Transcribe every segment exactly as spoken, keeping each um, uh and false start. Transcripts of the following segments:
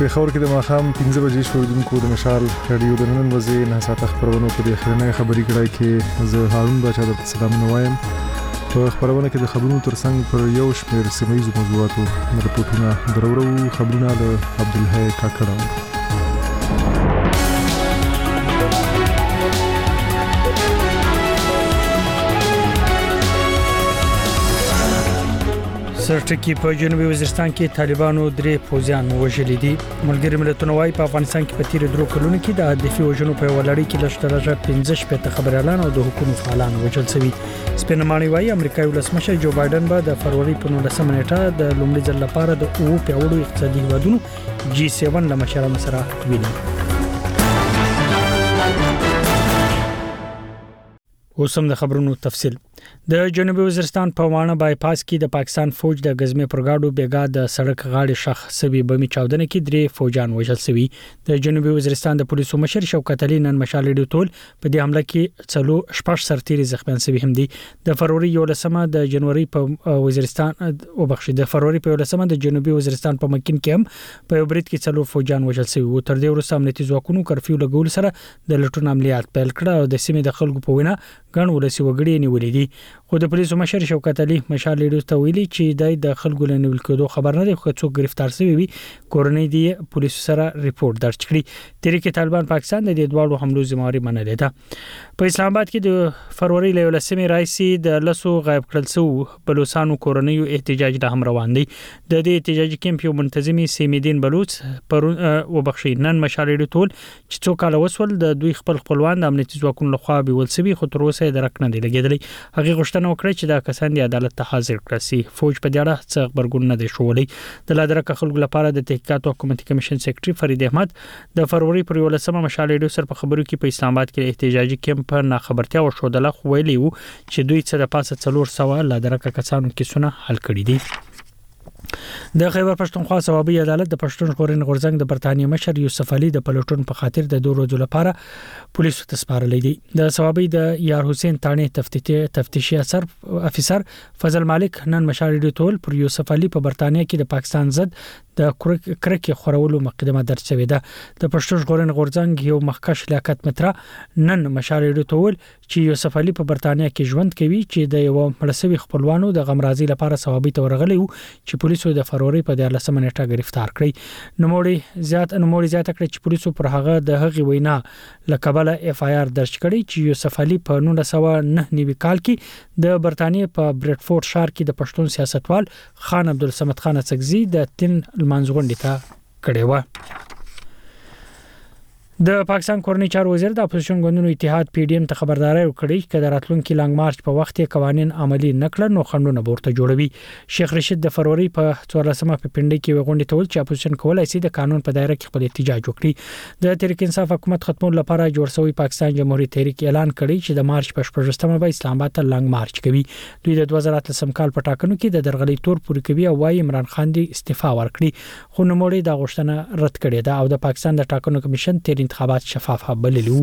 پیښور کې د ماښام پنځه بجې شوړدونکو د مشال رادیو د نن ورځې نه ساعت خبرونه په دې خبرونه خبري کړای کې زه هارون بچا د سلام نوایم په خبرونه کې د خبرونو ترڅنګ پر یو شمېر سیمایي موضوعاتو رپورټونه درورو خبرونه له عبدالحی کاکړه. سرټکی په جنوبي وزیرستان کې طالبانو درې پوځیان وژلي دي. ملګری ملتونه وايي په افغانستان کې په تیر درو کلونو کې د هدفي وژنو په ولړۍ کې لږترلږه پنځه شپږ خبريالان او د حکومت فعالان وژل شوي. سپینماني وايي امریکایي ولسمشر جو بایدن به د فروری په نولسمه نیټه د لومړي ځل لپاره د او پیاوړو اقتصادي هیوادونو جی سیون له مشرانو سره ویني. اوسم د خبرونو تفصیل. د جنوبي وزیرستان په وانه بایپاس کې د پاکستان فوج د غزمه پرګاډو بیګا د سړک غاړې شخ سوي بمي چاودنه کې درې فوجان وژل شوي. د جنوبي وزیرستان د پولیسو مشر شوکت علي نن مشال ډیټول په دې حمله کې څلو شپږ سرتیري زخمیان شوي هم دي. د فروری یولسمه د جنوري په وزیرستان او بخښي د فروری په یولسمه د جنوبي وزیرستان په مکین کې هم په برید کې څلو فوجان وژل شوي او تر دې وروسته امنیتي ځواکونو کرفیو لګول سره د لټون عملیات پیل کړ او د سیمې د خلکو په وینا ګڼ ولسی وګړي نیولې دي. خو د پولیسو مشر شوکت علي مشال ډیټول ته ویلي چې د خلکو له نیول کېدو خبر نه دی خو څوک گرفتار شوی وي کورنۍ دی پولیسو سره ریپورت درج کړی. تحریک طالبان پاکستان د دې دوه حملو ذمہواری منلې ده. په اسلام آباد کې د فروری له ولسمې رئیسي د لسو غایب کړل شو بلوچستانو کورنۍ احتجاج د هم روان دي. د دې احتجاجي کیمپ یو منتظمي سیمدین بلوچ پر وبخښي نن مشال ډیټول چې څوک له وسول د دوی خپل خپلوان د امنیتي ځواکونو لخوا به ولسوي خو تر اوسه درک نه دی لګیدلی. هغه غوښتنه وکړه چې د کسان د عدالت ته حاضر کړي سي. فوج په دې اړه څه خبرګون نه دی شولی. د لادرکه خلکو لپاره د تحقیقات او حکومتي کمیشن سیکریټري فرید احمد د فروری پر ولسمه مشال ډیټول سره په خبرو کې په اسلام آباد کې احتجاجي کیمپ نه خبرتیا ورشودله خو ویلی وو چې دوی څه د پاسه څلور سوه لادرکه کسانو کیسونه حل کړي دي. د خیبر پښتونخوا صوابي عدالت د پښتون ژغورنې غورځنګ د برتانیې مشر یوسف علي د پلوټون په خاطر د دوه ورځې لپاره پولیسو ته سپارلې دي. د صوابي د یار حسین تانې تفتیشي تفتیشي اثر افسر فضل مالک نن مشال ډیټول پر یوسف علي په برتانیې کې د پاکستان ضد د کرکې خورولو مقدمه درج شوې ده. د پښتون ژغورنې غورځنګ یو مخکښ لیاقت مترا نن مشال ډیټول چې یوسف علي په برتانیې کې ژوند کوي چې د یو مړسوي خپلوانو د غمرازي لپاره صوابي ته ورغلی وو چې پولیسو د فروری په دیارلسمه نیټه گرفتار کړی. نوموړي زیات نوموړي زیات کړی چې پولیسو پر هغه د هغې وینا لکبله اف آی آر درج کړی چې یوسف علي په نولس سوه نهه نوي کال کې د برتانیې په بریډفورد ښار کې د پښتون سیاستوال خان عبدالصمد خان اڅکزي د تن منځغونډه ته کړې و. د پاکستان کورنۍ چارو وزیر د اپوزیشن ګوندونو اتحاد پی ډی ایم ته خبرداري ورکړې چې د راتلونکي لانګ مارچ په وخت کې قوانين عملي نکړه نو خندونه ورته جوړوي. شیخ رشید د فروری په څوارلسمه په پنډي کې وغونډه تول چې اپوزیشن کولای شي د قانون په دایره کې خپل احتجاج وکړي. د تحریک انصاف حکومت ختمولو لپاره جوړ شوی پاکستان جمهوریت تحریک اعلان کړی چې د مارچ په شپږمه به اسلام آباد ته لانګ مارچ کوي. دوی د دوه زره اتلسم کال په ټاکنو کې د درغلي تور پوری کوي او وايي عمران خان دی استعفا ورکړي خو نوموړي دا غوښتنه رد کړې ده او د پاکستان د ټاکنو کمیشن تیر انتخابات شفاف بللو.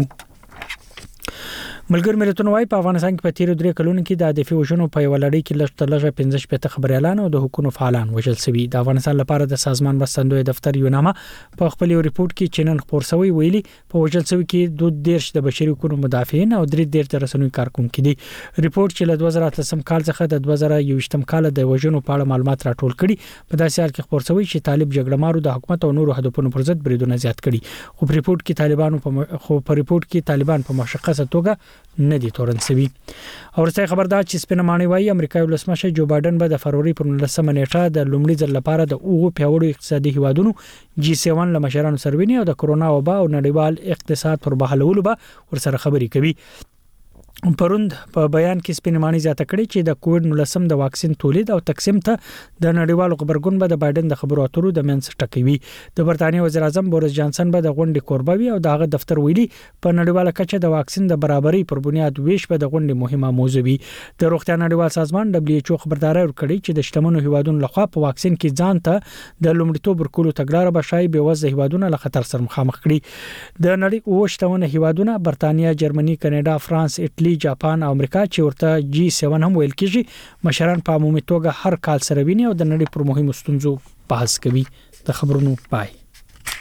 ملګر ملتونه وايي په افغانستان کې په تیر درې کلونو کې د هدفي وژنو په ولړۍ کې لږترلږه پنځه شپږ خبريالان او د حکومت فعالان وژل شوي. د افغانستان لپاره د سازمان مرستندوی دفتر یو نامه په خپل ریپورت کې چنن خبر شوی ویلي په وژل شوی کې دوه دیرش د بشري حقوقو مدافعین او درې دیرش د رسنوي کارکونکو دي. ریپورت چې له دوه زره اتلسم کال څخه د دوه زره یوویشتم کال د وژنو په اړه معلومات راټول کړي په داسې حال کې خبر شوی چې طالب جګړه مارو د حکومت او نورو هدفونو پر ضد بریدونه زیات کړي خو په ریپورت کې طالبانو په خو په ریپورت کې طالبان په مشخصه توګه نه دي تورن شوی. او ورته خبردار چې سپینماني وايي امریکایي ولسمشر جو بایدن به د فروری پر نولسمه نیټه د لومړي ځل لپاره د اوغو پیاوړو اقتصادي هیوادونو جی سیون له مشرانو سره ویني او د کرونا وبا او نړیوال اقتصاد پر بحالولو به ورسره خبري کوي. پروند په بیان کې سپینماني زیاته کړې چې د کووډ نولس د واکسین تولید او تقسیم ته د نړیوالو خبرګون به د بایدن د خبرو اترو د منځ ټکوي. د برتانیې وزیر اعظم بوریس جانسن به د غونډې قربوي او دغه دفتر ویلي په نړیواله کچه د واکسین د برابرۍ پر بنیاد ویش به د غونډې مهمه موضوع وي. د روغتیا نړیوال سازمان دبليو ایچ او خبرداري ورکړي چې د شتمنو هیوادونو لخوا په واکسین کې ځان ته د لومړیتوب ورکولو تګلارې به شای به وځي هیوادونو له خطر سره مخامخ کړي. د نړۍ او شتمنو هیوادونو برتانیې، جرمني، کاناډا، فرانس، ایټالي، جاپان او امریکا چې ورته جی سیون هم ویل کیږي مشران په عمومي توګه هر کال سره ویني او د نړۍ پر مهمو ستونزو بحث کوي. د خبرونو پای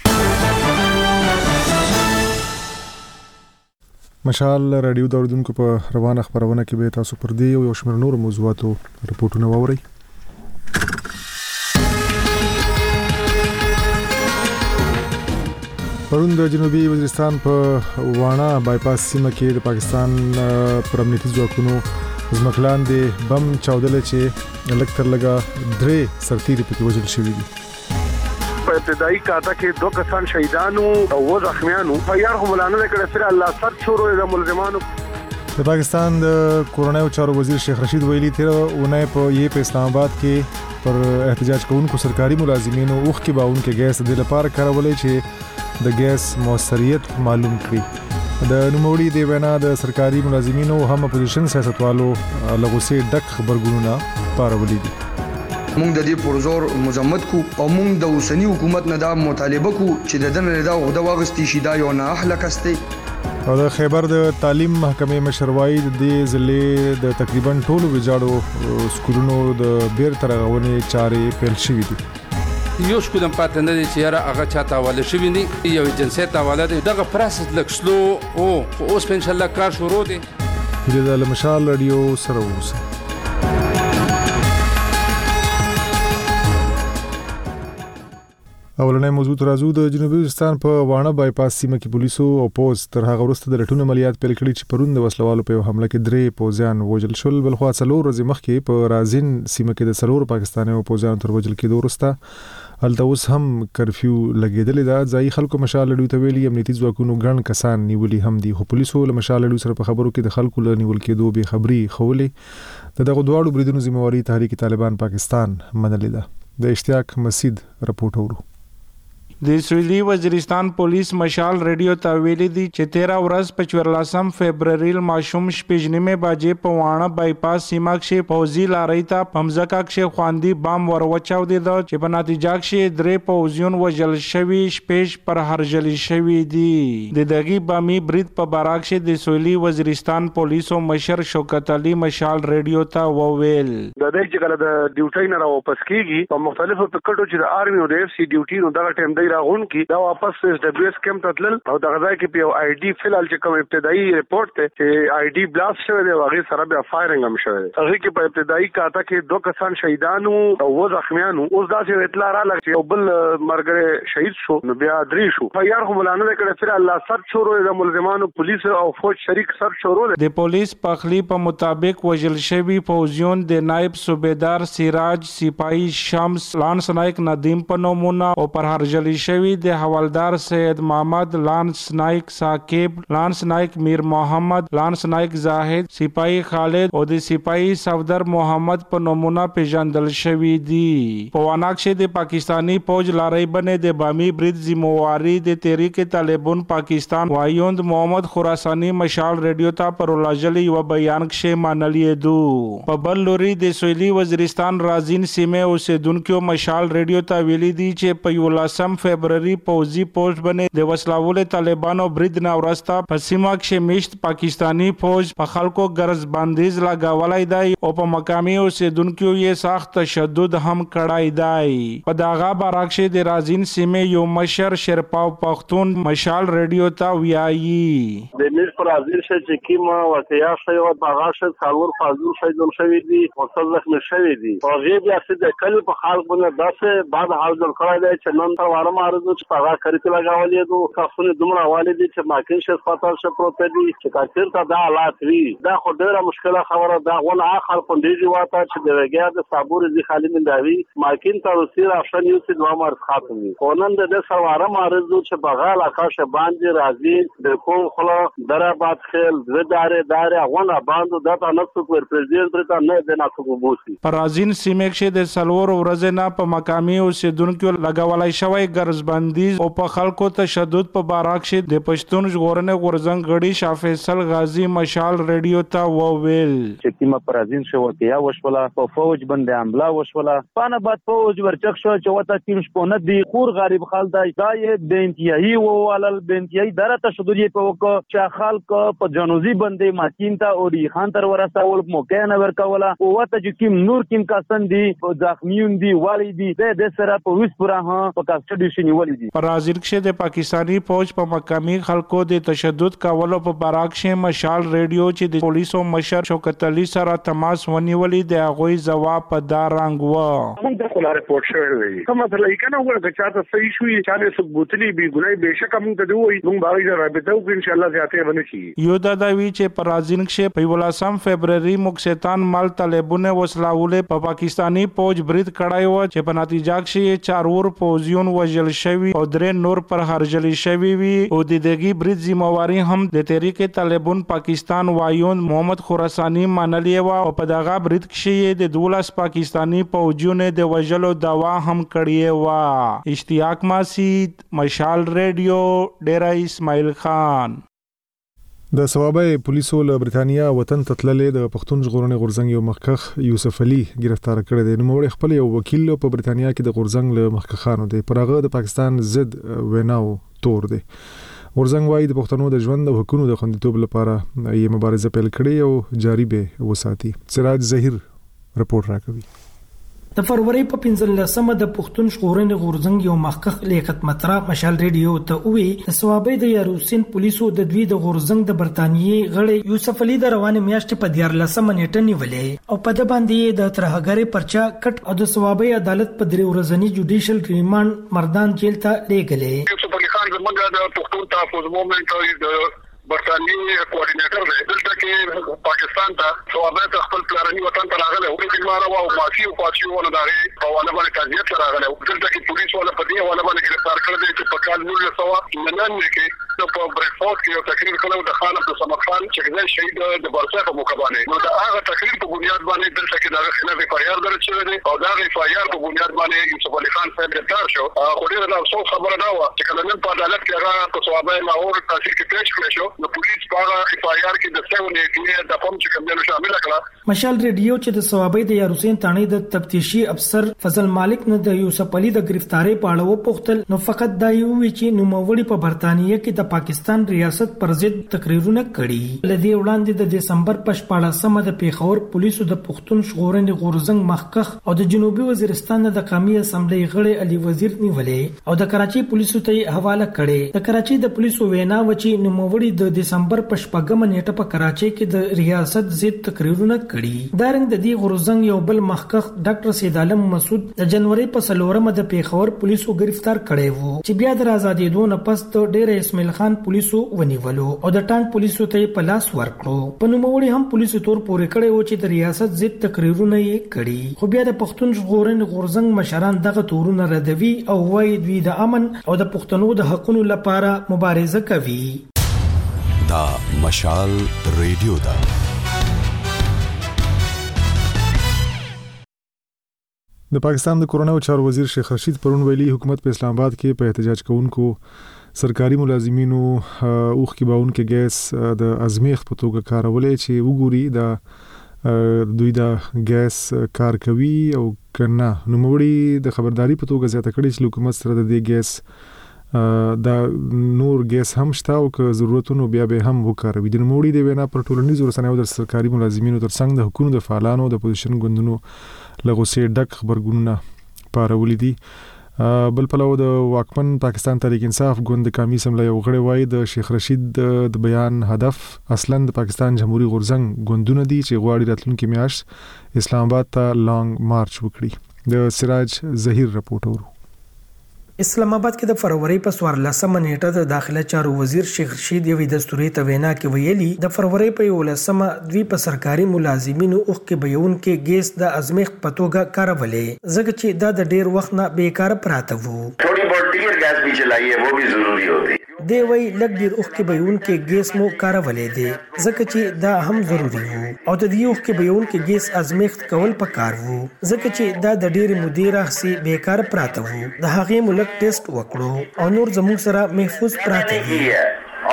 مشال رادیو د اوریدونکو په روانه خبرونه کې به تاسو پر دې یو شمېر نور موضوعاتو رپورټونه واورئ. پرون د جنوبي وزیرستان په وانا بایپاس سیمه کې د پاکستان پر امنیتي ځواکونو ځمکلاندې بم چاودل چې لکتر لګا درې سرتیري پکې وژل شوي دي. په ابتدایي کاته کې دوه کسان شهیدانو او و زخمیانو فیار هم ولانه کړه سره الله سر شروع د ملزمانو. د پاکستان د کورونایي چارو وزیر شیخ رشید ویلي تیر اونۍ په یې په اسلام آباد کې پر احتجاج کوونکو سرکاري ملازمینو اوخ کې باون کې ګیس د لپاره کارولې چې د ګیس موثریت معلوم کړي. د نوموړي د وینا د سرکاري ملازمینو هم اپوزیشن سیاستوالو لغوسي ډک خبرګونونه پارولې دي. مونږ د دې پرزور مزمت کو او مونږ د اوسنی حکومت نه دا مطالبه کو چې د دن رضا او د واغستی شیدا یو نه اهله کسته. او د خیبر د تعلیم محکمې مشروعي د ضلع د تقریبا ټولو ویجاړو سکولونو د بیر ترغونې چارې پیل شوې دي. یو شکودم پاتې نه دي چې یاره هغه چاته حواله شوي دي یو جنسیت حواله دی دغه پروسس لږ سلو او اوس په انشاءالله کار شروع دی. د مشال رادیو سره اوسه. اولنې موضوع ترازو د جنوبي وزیرستان په وانا بایپاس سیمه کې پولیسو او پوز تر هغه وروسته د لټون عملیات پیل کړي چې پرون د وسلوالو په حمله کې درې پوزیان وژل شول. بل خو څلور ورځې مخکې په رازین سیمه کې د څلور پاکستاني پوزیان تر وژل کېدو وروسته هلته اوس هم کرفیو لګیدلې ده. ځایي خلکو مشال لړیو ته ویلي امنیتي ځواکونو ګڼ کسان نیولي هم دي خو پولیسو له مشال لړیو سره په خبرو کې د خلکو له نیول کېدو بې خبري خولې. دغه دواړو بریدونو ذمہواری تحریک طالبان پاکستان منلې ده. د اشتیاق مسید رپورټ اورو. د سویلي وزیرستان پولیس مشال رادیو ته ویلي دي چې تیرا ورځ په چورلسم فبرवरी ماشوم شپږنیمه بجې په وانا بایپاس سیمه کې پوزي لاري ته پمزکا کې خواندي بام وروچاو دي چې په نتیجه کې درې پوزیون وژل شوي شپږ پر هرجل شوي دي. د دغه بامي برید په باراک کې د سویلي وزیرستان پولیسو مشر شوکت علي مشال رادیو ته وویل د دې چې کله د ډیوټي نه راوپس کیږي په مختلفو ټکټو چې د آرمي او د اف سی ډیوټي نو دغه ټیم دی راغون کی دا واپس اس دبليو اس کیمپ ته تلل او دغه ځای کې په آی ډي فلال چې کوم ابتدایي ریپورت ته چې آی ډي بلاست شوی دی هغه سره بیا فایرنګ هم شوی دی. هغه کې په ابتدایي کاته کې دوه کسان شهیدانو او و زخمیانو اوس دا چې اطلاع را لګ چې بل مرګره شهید شو نو بیا درې شو. فیار هم ولانه کړه سره الله سر شروع د ملزمانو پولیس او فوج شریک سر شروع د پولیس پخلی په مطابق وژل شوی فوجیون د نائب صوبیدار سراج سپاهی شمس لانس نایک ندیم په نومونه او پر هرجلی شوی د حوالدار سید محمد لانس نایک ثاقب لانس نایک میر محمد لانس نایک زاهد سپاهی خالد او د سپاهی صفدر محمد په نومونه پیژندل شوی دي. په واناکشه د پاکستانی فوج لاري بنې د بامي برید ذمہواری د تحریک طالبان پاکستان وایوند محمد خراسانی مشال رادیو ته پر لاجلی و بیان کې مانلې دو. په بل لوري د سویلي وزیرستان رازین سیمه اوسیدونکو مشال رادیو ته ویلي دي چې په یولسم فبرवरी پوزي پوسټ باندې د وسلاول طالبانو برید نه ورسته په سیمه کې میشت پاکستانی فوج په خلکو ګرز بندیز لګاولای دی او په مقامي اوسیدونکو یې سخت تشدد هم کړای دی. په داغه باراکشه د رازین سیمه یو مشر شرپاو پختون مشال رادیو ته ویایي د میر پر رازین چې کیما واقعیا شوی او هغه شت څلور فاضل شهیدون شوی دي او څلور شوی دي او غي بیا چې د کل په خلک باندې داسې بعد حال جوړ کړی دی چې نن تر واره مارزو چې هغه کړی لګاولې دو تاسو دومره حواله دي چې ماکین شت خاطر شه پروت دي چې کثیر ته دا حالات وی دا خو ډیره مشکله خبره دا ول اخر پندې واته چې د وګیا د صابور دي خالي من داوی ماکین ته وسیر افشن یو چې دوه مار خاتمي قانون د سرواره مارزو چې بغال آکاش باندې راځي د کوم خلا دراباد خل زدارې دارې غونه باندې دته نفس پر پرزیدنت ته نه د ناتو بوسي. پرازین سیمه کې د سلور ورځې نه په مقامي اوسیدونکو لګاولای شوی ګرز بندیز او په خلکو تشدد په باراک کې د پښتون ژغورنې غورځنګ غړي شاه فیصل غازی مشال رادیو ته وویل چې کیما پرازین شو واقعیا وشوله په فوج باندې حمله وشوله پانه بعد فوج ورچک شو چې وته تیم شپونه دی خور غریب خال دی دا یې د انتهایی ووالل د انتهایی دره تشدد په وکړه چې خلک په جنوزي باندې ماکین ته او ری خان تر ورسول موقع نه ورکوله او وته چې کیم نور کیم کسان دی زخمیون دی والی دی د سره په وس پورا ها په کاستډي تفتیشي نیولې دي. په راځل کې د پاکستانی فوج په مقامی خلکو د تشدد کولو په براکشه مشال ریډیو چې د پولیسو مشر شوکت علي سره تماس ونیولې د هغوی جواب په دا رنګ و. موږ د خلک رپورټ شوی کوم مثلا کنه وګورئ چې تاسو صحیح شوې چاله ثبوتلی به ګناي بهشکه موږ ته دوی موږ باغی رابطه وکړو ان شاء الله زیاته ونه شي. یو دا دوی چې په راځین کې په ولاسم فبرवरी مکستان مال طالبونه وسلاولې په پاکستانی فوج برید کړای و چې په نتیجه کې چارور فوجیون وژل شوی او درې نور پر هرجلی شوی وي او د دغه برید ذمہواری هم د تحریک طالبان پاکستان وایون محمد خراسانی منلې و او په دغه برید کې د دولس پاکستانی فوجیونو د وژلو دوا هم کړی و. اشتیاق ماسید، مشال ریډیو، ډیره اسماعیل خان. د ثوابه پولیسو له برتانیا وطن ته تللې د پښتون ژغورنې غورځنګ یو مخکخ یوسف علي گرفتار کړی دی. نو موږ خپل یو وکیل په برتانیا کې د غورځنګ له مخکخانو دی پرغه د پاکستان ضد ویناو تور دی. غورځنګ وايي د پښتنو د ژوند او حقوقو د خوندیتوب لپاره یې مبارزه پیل کړې او جاری به وساتي. سراج ظهیر رپورټ راکوي. د فروری په پنځلسمه د پښتون ژغورنې غورځنګ یو مخکخ لیاقت مطرا مشال ریډیو ته وی د ثوابې د یاروسین پولیسو د دوی د غورځنګ د برتانیې غړي یوسف علي د روانې میاشتې په دیارلسمه نیټه نیولې او په د باندې د ترهګری پرچا کټ او د ثوابې عدالت په درې ورځنی جوډیشل ریماند مردان جیل ته لېږلې. یوسف علي خان زموږ د پښتون تحفظ موومېنټ د برتانیې کوارډینیټر دی. دلته کې پاکستان ته ثوابې ته خپل پلاني وطن ته راغلی او د بیمار او مافي او پاتشي ونه دغه په والا باندې قضیه سره راغلی. دلته کې پولیس ولا په دې والا باندې گرفتار کړل دي چې په کال نولس سوه نننه کې په بریکفورد کې یو تقریر کړو د خان عبد الصمد خان چې د شهید د برسا په موقع باندې. نو دا هغه تقریر په بنیاد باندې دلته کې د خلاف فایار درچ شوی دی او دا غي فایار په بنیاد باندې یوسف علي خان صاحب گرفتار شو. خو ډیر دا افسوس خبره دا و چې کله نن په عدالت کې هغه په ثوابې لاهور تحصیل کې پیښ کړی شو. نو پولیس په فایار کې د سیونې کې د کوم چې کوم شامل کړه. مشال ریډیو چې د ثوابې د یاروسین تانې د تفتیشي افسر فضل مالک نه د یوسف علي د گرفتاری په اړه وپوښتل نو فقط دا یو وی چې نوموړي په برتانیې کې د پاکستان ریاست پر ضد تقریرونه کړي. لدی وړاندې د دسمبر په شپاړلسمه د پیښور پولیسو د پښتون ژغورنې غورځنګ مخکخ او د جنوبي وزیرستان د قومي اسمبلی غړي علي وزیر نیولې او د کراچي پولیسو ته حواله کړي. د کراچي د پولیسو وینا و چې نوموړي د دسمبر په شپږمه نیټه په کراچي کې د ریاست ضد تقریرونه کړي. دا رنګ د دې غورځنګ یو بل مخکخ ډاکټر سید عالم مسعود د جنوري په سلورمه د پیښور پولیسو گرفتار کړي وو چې بیا د آزادۍ دوه پس د ډیر اسماعیل خان پولیسو ونیولو او د ټانک پولیسو ته په لاس ورکړو. په نوموړي هم پولیسو تور پورې کړي وو چې د ریاست ضد تقریرونه یې کړي. خو بیا د پښتون ژغورنې غورځنګ مشران دغه تورونه ردوي او وايي دوی د امن او د پښتنو د حقوقو لپاره مبارزه کوي. دا مشال ریډیو دا د پاکستان د کورونو چارو وزیر شیخ رشید پرون ویلي حکومت په اسلام آباد کې په احتجاج کوونکو سرکاري ملازمینو اوخ کې باون کې ګیس د ازمیخت په توګه کارولې چې وګوري دا دوی دا ګیس کار کوي او کنه. نو موړي د خبرداري په توګه زیاته کړي چې حکومت سره د دې ګیس دا نور ګیس هم شته او که ضرورتونو بیا به هم وکاروي. د موړي د وینا پر ټولنیزو رسنیو د سرکاري ملازمینو ترڅنګ د حکومت د فعالانو د پوزیشن ګوندونو لغوسې ډک خبرګونونه پارولې دي. بل پلو د واکمن پاکستان تحریک انصاف ګوند قومي اسمبلی یو غړی وایي د شیخ رشید د بیان هدف اصلا د پاکستان جمهوریت غورځنګ ګوندونه دي چې غواړي راتلونکي میاشت اسلام آباد ته لانګ مارچ وکړي. د سراج ظهیر رپورټ ورو. اسلام آباد کې د فروری په څوارلسمه نیټه د داخله چارو وزیر شیخ رشید یوې دستوري ته وینا کې ویلي د فروری په یولسمه دوی په سرکاري ملازمینو اوخ کې بیون کې ګیس د ازمیخت په توګه کارولې ځکه چې دا د ډیر وخت نه بیکاره پراته وو. थोड़ी बहुत टीयर गैस भी चलाई है वो भी जरूरी होती. دی وی لګ ډیر اوخ کې بیون کې ګیس مو کارولې دي ځکه چې دا هم ضروری وو او د دې اوخ کې بیون کې ګیس ازمیخت کول پکار وو ځکه چې دا د ډیر مدیر اخسي بیکار پراته وو. د هغې ملک ټیسټ وکړو او نور زموږ سره محفوظ پراته دي.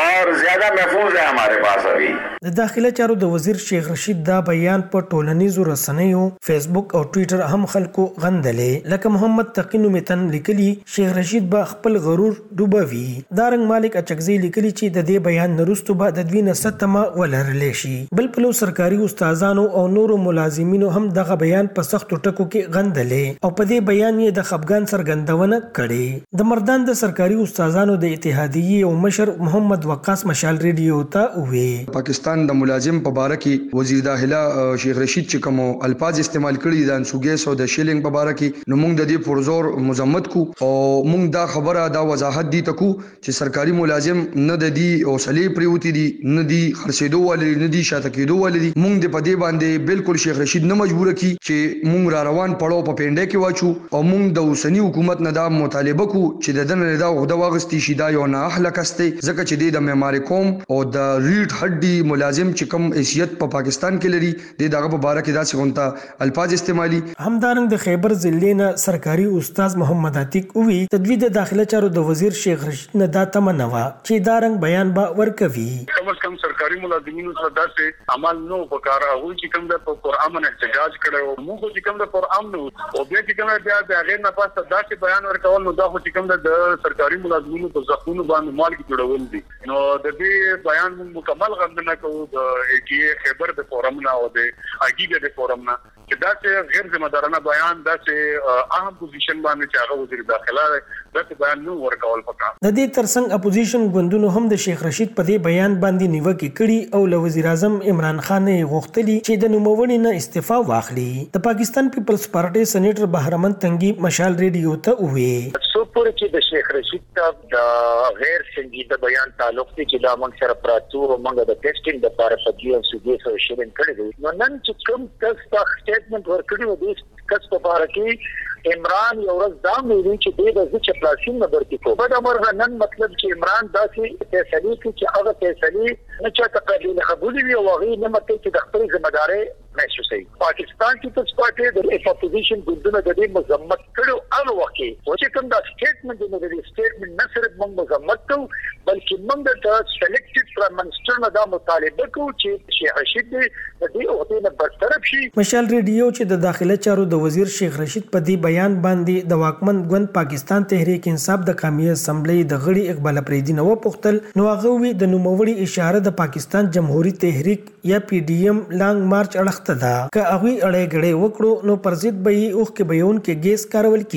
और ज्यादा महफूज है हमारे पास अभी। د داخله چارو د وزیر شیخ رشید دا بیان په ټولنیزو رسنیو فیسبوک او ټوئیټر هم خلکو غندلې، لکه محمد تقی متن لیکلی شیخ رشید با خپل غرور ډوبوي. دارنګ مالک اچکزی لیکلی چې د دې بیان نرستو به د دوی نه ستمه ولرلې شي. بل پلو سرکاري استادانو او نورو ملازمینو هم دغه بیان په سختو ټکو کې غندلې او په دې بیان یې د خپګان څرګندونه کړې. د مردان د سرکاري استادانو د اتحادیې او مشر محمد وقاص مشال ریډیو ته وی پاکستان د ملازم په باره کې وزیر داخله شیخ رشید چې کوم الفاظ استعمال کړي د انسوګیس او د شیلینګ په باره کې نو موږ د دې پرزور مذمت کو او موږ دا خبره دا وضاحت دي تکو چې سرکاري ملازم نه د دې اوسلې پریوتی دي نه دي خرڅېدو ولې نه دي شاته کېدو ولې دي. موږ د پدې باندې بالکل شیخ رشید نه مجبور کی چې موږ را روان پړو په پینډه کې واچو او موږ د اوسنی حکومت نه دا مطالبه کو چې د دن رضا غوډه واغستې شي دا یو نه اخلاق است ځکه چې د معمار قوم او د ریټ هډي ملازم چې کوم حیثیت په پاکستان کې لري د دغه په باره کې دا څنګه الفاظ استعمالي. همدارنګ د خیبر ضلع نه سرکاري استاد محمد عتیق وی تدوید داخله چارو د وزیر شیخ رشید نه دا تمنوا چې دارنګ بیان با ورکوي. کم از کم سرکاري ملازمینو سره داسې عمل نو وکړه هغه چې کوم د قرآن احتجاج کړو موږ چې کوم د قرآن نو او بیا چې کوم بیا د هغه نه پاسه داسې بیان ورکول نو دا خو چې کوم د سرکاري ملازمینو په ځخونو باندې مال کې جوړول دي. نو د دې بیان مکمل غندنه کوو د کې خیبر د فورم نه او د اګیګه د فورم نه چې دا چې غیر ذمہ دارانه بیان دا چې اهم پوزیشن باندې چې هغه وزیر داخله دا چې بیان نو ورکول پکا. د دې ترڅنګ اپوزیشن ګوندونو هم د شیخ رشید په دې بیان باندې نیوکه کړي او له وزیر اعظم عمران خان غوښتلی چې د نوموړي نه استعفا واخلي. د پاکستان پیپلز پارټي سېنیټر بهرمن تنګي مشال ریډیو ته وی سو پورې چې د شیخ رشید ته د غیر سنجیده بیان تعلق دی چې دا موږ سره پراتو او موږ د ټیسټینګ د لپاره فجیو سودی سره شیرین کړی دی. نو نن چې کوم کس تا سټیټمنټ ورکړی و دې کس په اړه کې عمران یو ورځ دا ویلي چې دې د ځکه پلاسین نه ورته کو په دمر نن مطلب چې عمران داسې فیصله کوي چې هغه فیصله نه چاته قابل قبول وي او هغه نه مته چې د خپل ذمہ داري محسوسوي. پاکستان کې په سپاټه د اپوزیشن ګوندونو د دې مذمت کړو هغه وخت چې کوم دا سټیټمنټ نه دی سټیټمنټ نه صرف موږ مذمت کوو بلکې موږ د سلیکټډ پرایم منسټر نه دا مطالبه کوو چې شیخ رشید د دې عہده نه برطرف شي. مشال ریډیو چې د داخله چارو د وزیر شیخ رشید په دې بیان باندې د واکمن ګوند پاکستان تحریک انصاف د قومي اسمبلی د غړي اقبال پریدي نو پختل نو هغه وی د نوموړي اشاره د پاکستان جمهوریت تحریک یا پی ډی ایم لانګ مارچ اړخته ده که هغه اړې غړې وکړو نو پر ضد به یې اوخ کې بیون کې ګیس کارول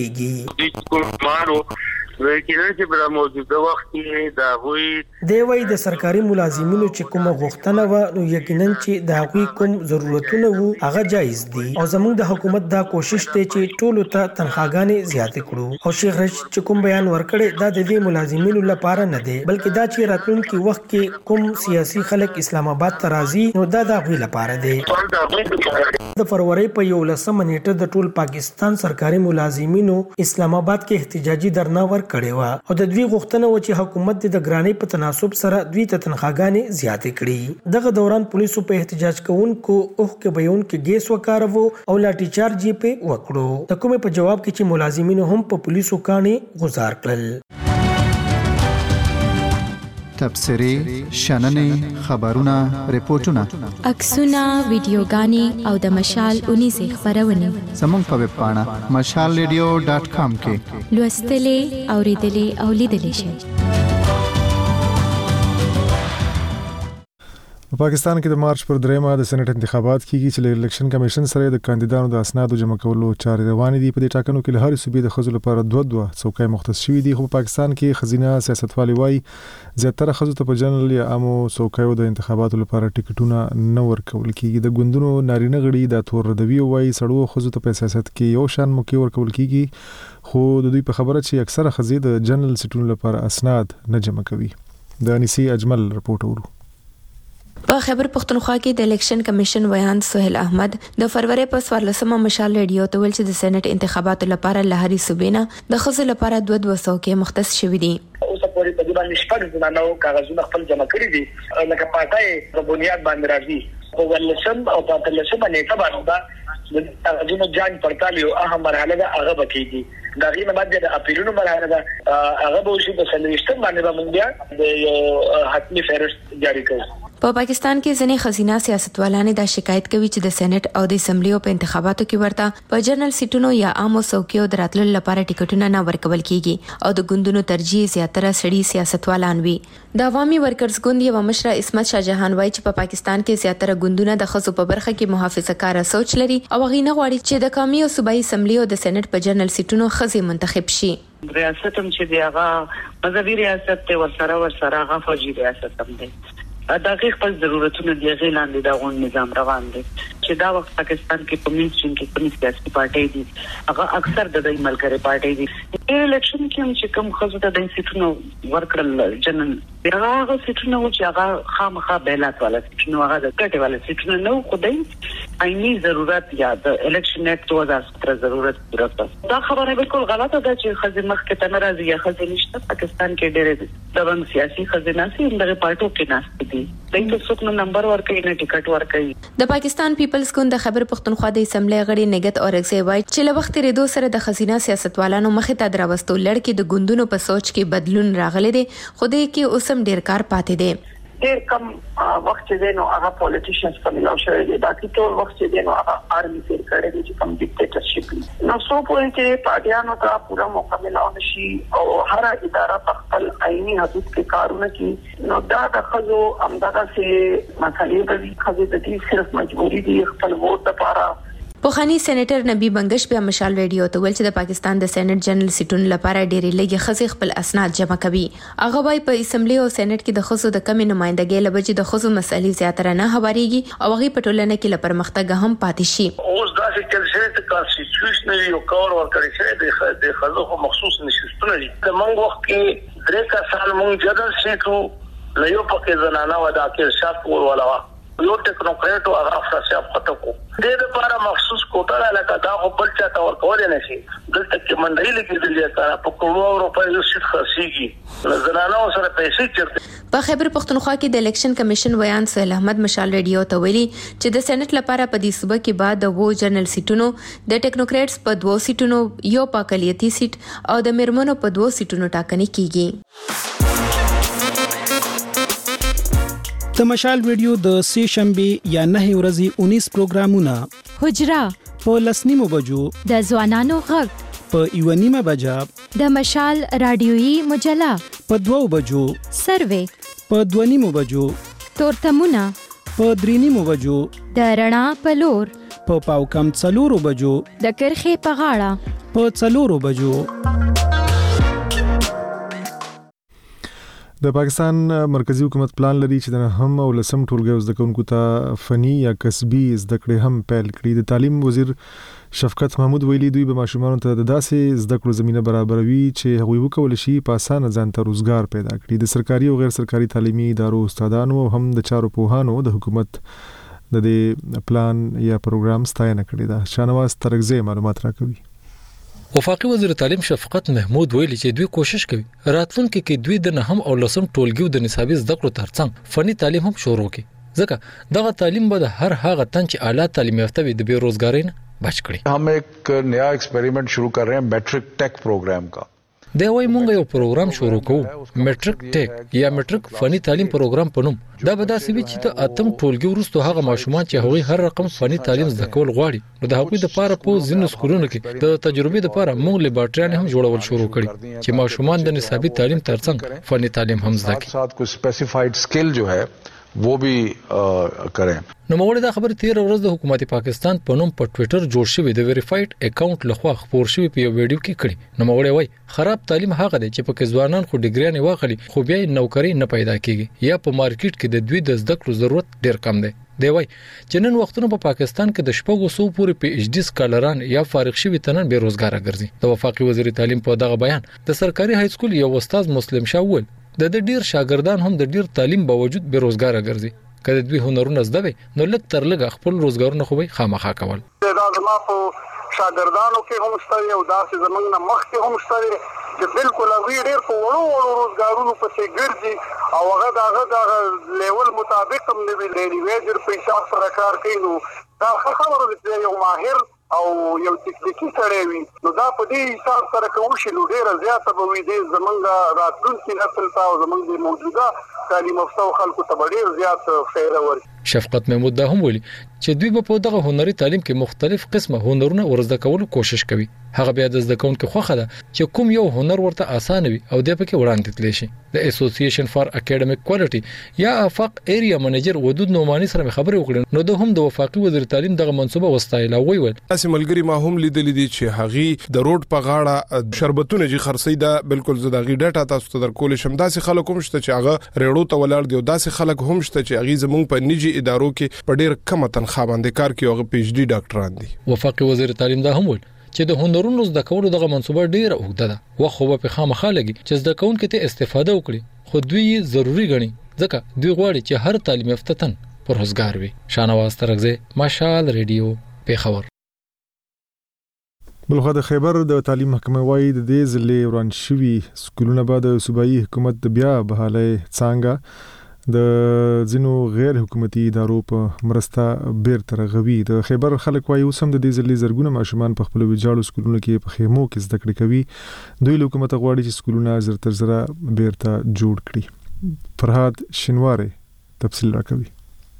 کیږي. وکیلان چې په موجوده وخت کې دا وی دی وای د سرکاري ملازمینو چې کومه غوښتنه و نو یقینا چې د هغوی کوم ضرورتونه وو هغه جایز دي او زموږ د حکومت دا کوشش دی چې ټولو ته تنخواګانې زیاتې کړو او شیخ رشید چې کوم بیان ورکړي دا د دې ملازمینو لپاره نه دی بلکې دا چې راتلونکي وخت کې کوم سیاسي خلک اسلام آباد ته راځي نو دا د هغوی لپاره دی. د فروری په یولسمه نیټه د ټول پاکستان سرکاري ملازمینو اسلام آباد کې احتجاجي درنه ور کړي و او د دوی غوښتنه و چې حکومت د ګرانی په تناسب سره دوی ته تنخواګانې زیاتې کړي. دغه دوران پولیسو په احتجاج کوونکو اوخ کې بیون کې ګیس وکاروو او لاټھی چارج په وکړو د کومه په جواب کې چې ملازمینو هم په پولیسو کانې گزار کړل. تبصرې شننې خبرونه ریپورتونه عکسونه ویډیوګانې او د مشال اونیزه خبرونه زموږ په ویب پاڼه مشال ریډیو ډاټ کام کې لوستلې اوریدلې او لیدلې شئ. په پاکستان کې د مارچ پر دریمه د سېنات انتخابات کیږي چې د الیکشن کمیشن سره د کاندیدانو د اسنادو جمع کولو چارې روانې دي. په دې ټاکنو کې له هر صوبې د ښځو لپاره دوه دوه څوکۍ مختص شوي دي خو په پاکستان کې ښځینه سیاستوالې وایي زیاتره ښځو ته په جنرال یا عامو څوکیو د انتخاباتو لپاره ټیکټونه نه ورکول کیږي. د ګوندونو نارینه غړي د تور ردوي وایي سړو ښځو ته په سیاست کې یو شان موقع ورکول کیږي خو د دوی په خبره چې اکثره ښځې د جنرال سیټونو لپاره اسناد نه جمع کوي. د انیسی اجمل رپورټ ورو. په خیبر پختونخوا کې د الیکشن کمیشن ویان سہیل احمد د فروری په څوارلسمه مشال ریډیو ته ویل چې د سېنات انتخاباتو لپاره لهري صوبینا د ښځو لپاره دوه دوه څوکۍ مختص شوې دي. اوس په دې باندې شپږ ځنانو کاغذونه خپل جمع کړي دي لکه پاتای په بنیاد باندې راځي او ولسم او په تلسم باندې تبع دا د کاغذونو جان پړتال یو اهم مرحله ده هغه بکیږي. دا غي نه باندې د اپریلونو مرحله ده هغه به شي په سلويشتم باندې به مونږ بیا د یو حتمی فهرست جاری کوو. په پاکستان کې ځینې خزینه سیاستوالان دا شکایت کوي چې د سېنات او د اسمبلیو په انتخاباتو کې ورته په جنرال سیټونو یا عامو څوکیو دراتلو لپاره ټیکټونه نه ورکول کیږي او د ګوندونو ترجیح زیاتره سړي سیاستوالان وي. د عوامي ورکرز ګوند یو مشر اسمت شاه جهان وایي چې په پا پاکستان کې زیاتره ګوندونه د خزو په برخه کې محافظه‌کار سوچ لري او غي نه غواړي چې د قومي او صوبایي اسمبلی او د سېنات په جنرال سیټونو خزي منتخب شي. ریاست هم چې دی هغه مذهبي ریاست ته ورسره ورسره هغه فوجي ریاست هم دی. دا کې خپل ضرورتونه دی غیر لاندې دا غون نظام روان دي چې دا وخت پاکستان کې په مینستریم کې کومې سیاسي پارټي دي هغه اکثر د دې ملګری پارټي دي. الیکشن کې هم چې کوم خزو ته د سیټونو ورکړل جنن هغه سیټونو چې هغه خامخا بیلات والا سیټونو هغه د کټه والا سیټونو نو خدای عیني ضرورت یا د الیکشن اکټ دو هزار ستر ضرورت درته. دا خبره بالکل غلطه ده چې خزې مخ کې تنرازي یا خزې نشته. پاکستان کې ډېر دغه سیاسي خزینه سي دغه پارټو کې ناشته دي. دغه څوک نو نمبر ورکړي نه ټیکټ ورکړي. د پاکستان پیپلز ګوند د خیبر پختونخوا د اسمبلی غړي نګت اورکزی وایي چې له وخت ریدو سره د خزینه سیاستوالانو مخې ته دراوستو لړ کې د ګوندونو په سوچ کې بدلون راغلی دی خو دې کې اوسم ډیر کار پاتې دی. ډیر کم وخت چې نو هغه پولیټیشنز په ملاو شوی دی باقي ټول وخت چې نو هغه آرمي فیر کړی دی چې کوم ډیکټیټرشپ نو څو پوهې چې پارټیانو ته پورا موقع ملاو نشي او هر اداره په خپل عیني حدود کې کارونه کوي نو دا د خزو همدغه سي مسالې به وي. خزو د دې صرف مجبوري دي خپل ووټ لپاره. پوخانی سېنیټر نبی بنگش بیا مشال ریډیو ته ویل چې د پاکستان د سېنات جنرال سیټونو لپاره ډېری لږه خزي خپل اسناد جمع کوي. هغه وايي په اسمبلی او سېنات کې د خزو د کمی نمائندګۍ لبجې د خزو مسلې زیاتره نه هواريږي او هغه په ټولنه کې لپاره پرمختګ هم پاتې شي. اوس دا چې کلسه ته کانسټیټیوشنل یو کور ورکړی شوی د خزو خو مخصوص نشستونه دي. د منګ وخت کې درې کا سال مونږ جنرال سیټو له یو پکې زنانه ودا کې شاپ ور ولا یو ټیکنوکریټ او هغه افسر خطو کو د دې لپاره مخصوص کوټه علاقه دا خپل چاته ورکول نه شي. دلته کې منډي لګیدل یا په کروڑو روپۍ یو شت خرڅيږي زنانه سره پیسې چیرته. په خیبر پختونخوا کې د الیکشن کمیشن ویان سهیل احمد مشال ریډیو ته ویلي چې د سېنات لپاره په دې صوبه کې بعد د وو جنرال سیټونو د ټیکنوکریټس په دوه سیټونو یو پاکلیتي سیټ او د میرمنو په دوه سیټونو ټاکنې کیږي. د مشال ویډیو د سه شنبه یا نه ورځې انیس پروګرامونه حجرا په لسنیمو بجو د ځوانانو غږ په یو نیمه بجا د مشال رادیويي مجله په دوو بجو سروې په دوه نیمو بجو تورتمونه په درې نیمو بجو د رڼا په لور په پاو کم څلورو بجو د کرخې په غاړه په څلورو بجو. د پاکستان مرکزی حکومت پلان لري چې د هم او لسم ټولګي زده کوونکو ته فني یا کسبي زده کړې هم پیل کړي. د تعلیم وزیر شفقت محمود ویلي دوی به ماشومانو ته د داسې زده کړو زمينه برابروي چې هغوی وکول شي په اسانه ځان ته روزګار پیدا کړي. د سرکاري او غیر سرکاري تعلیمي ادارو استادانو او هم د چارو پوهانو د حکومت د دې پلان یا پروګرام ستاینه کړې ده. شانواز ترغزي معلومات راکوي. وفاقي وزیر تعلیم شفقت محمود ویلي چې دوی کوشش کوي راتلونکي کې دوی د نهم او لسم ټولګیو د نصابي زده کړو ترڅنګ فني تعلیم هم شروع کړي ځکه دغه تعلیم به د هر هغه تن چې اعلی تعلیم یافته وي د بیروزګاری نه بچ کړي. हम एक नया एक्सपेरिमेंट शुरू कर रहे हैं मैट्रिक टेक प्रोग्राम का. دا وای مونږ یو پروګرام شروع کوو میټریک ټیک یا میټریک فني تعلیم پروګرام په نوم. دا به داسې وي چې د اتم ټولګي وروسته هغه ماشومان چې هغوی هر رقم فني تعلیم زده کول غواړي نو د هغوی لپاره په ځینو سکولونو کې د تجربې لپاره مونږ لیبارټریان هم جوړول شروع کړي چې ماشومان د نصابي تعلیم ترڅنګ فني تعلیم هم زده کړي. साथ کوئی سپیسیفاید سکل جو ہے वो भी کړي. نو موږ د خبر تیر ورځ د حکومت پاکستان په نوم په ټوئیټر جوړ شوی د ویریفاید اکاونټ لخوا خبر شوی په یو ویډیو کې کړي. نو موږ وایي خراب تعلیم هغه دی چې په کې ځوانان خو ډیګریانې واخلي خو بیا نوکری نه پیدا کیږي یا په مارکیټ کې د دوی د زده کړو ضرورت ډیر کم دی. دی وای چې نن وختونو په پاکستان کې د شپږو سو پورې پی ایچ ډی سکالران یا فارغ شوي تنن بیروزګار ګرځي. د وفاقي وزیر تعلیم په دغه بیان د سرکاري های سکول یو استاد مسلم شاه ول د ډیر شاګردان هم د ډیر تعلیم باوجود بیروزګار ګرځي. کله دوی هنرونه زده وي نو لږ تر لږه خپل روزګارونه خو به خامخا کول. دا زما په شاګردانو کې هم ستړي او داسې زمنګ نه مخ کې هم ستړي چې بالکل هغه ډېر په وړو وړو روزګارونو پسې ګرځي او هغه دغه د لیول مطابق هم نه ویلي ویجر پیسې سره کار کوي. نو دا خبره ده چې یو ماهر او یو تکنیکی سره وي نو دا په دې حساب سره کوم شي نو ډیر زیاته به وي د زمونږ راتلونکي نسل ته او زمونږ موجوده تعلیم یافته خلکو ته ډیر زیات فایده ورکړي. شفقت محمود دا هم ویلي چې دوی په دغه هنري تعلیم کې مختلف قسمه هنرونه ورزده کولو کوشش کوي. هغه بیا د زده کوونکو خوخه ده چې کوم یو هنر ورته اسانه وي او د پکې وړاندې تللی شي. د اسوسییشن فار اکیډمیک کوالټي یا افاق ایریا منیجر ودود نومانی سره خبرې وکړې نو د هم د وفاقي وزیر تعلیم دغه منصوبه وستایله وی ول تاسو ملګری ما هم لیدل دي چې هغه د روډ په غاړه شربتونه جي خرسي دا بالکل زداغي ډاټا تاسو ته درکول شم. داسې خلک هم شته چې هغه ریړو ته ولاړ دي او داسې خلک هم شته چې هغه زموږ په نجی ادارو کې په ډیر کم تنخواه باندې کار کوي او پی ایچ ډي ډاکټران دي. وفاقي وزیر تعلیم دا هم ول چې د هنرونو زده کولو دغه منصوبه ډیره اوږده ده او خو په خامخا لګي چې زده کوونکو ته استفاده وکړي خو دوی ضروری غني ځکه دوی غواړي چې هر تعلیم یافته تن پرهیزګار وي. شانواز ترغزه مشال ریډیو پیښور. بلخو د خیبر د تعلیم محکمه وايي د دې ځلې وران شوي سکولونه بعد د صوبایي حکومت بیا بحالي څنګه د ځینو غیر حکومتي ادارو په مرسته بیرته رغوي. د خیبر خلک وايي اوس هم د دې ځلې زرګونه ماشومان په خپل ویجاړو سکولونو کې په خیمو کې زده کړې کوي. دوی له حکومت غواړي چې سکولونه زر تر زر بیرته جوړ کړي. فرهاد شینواری تفصیل راکوي.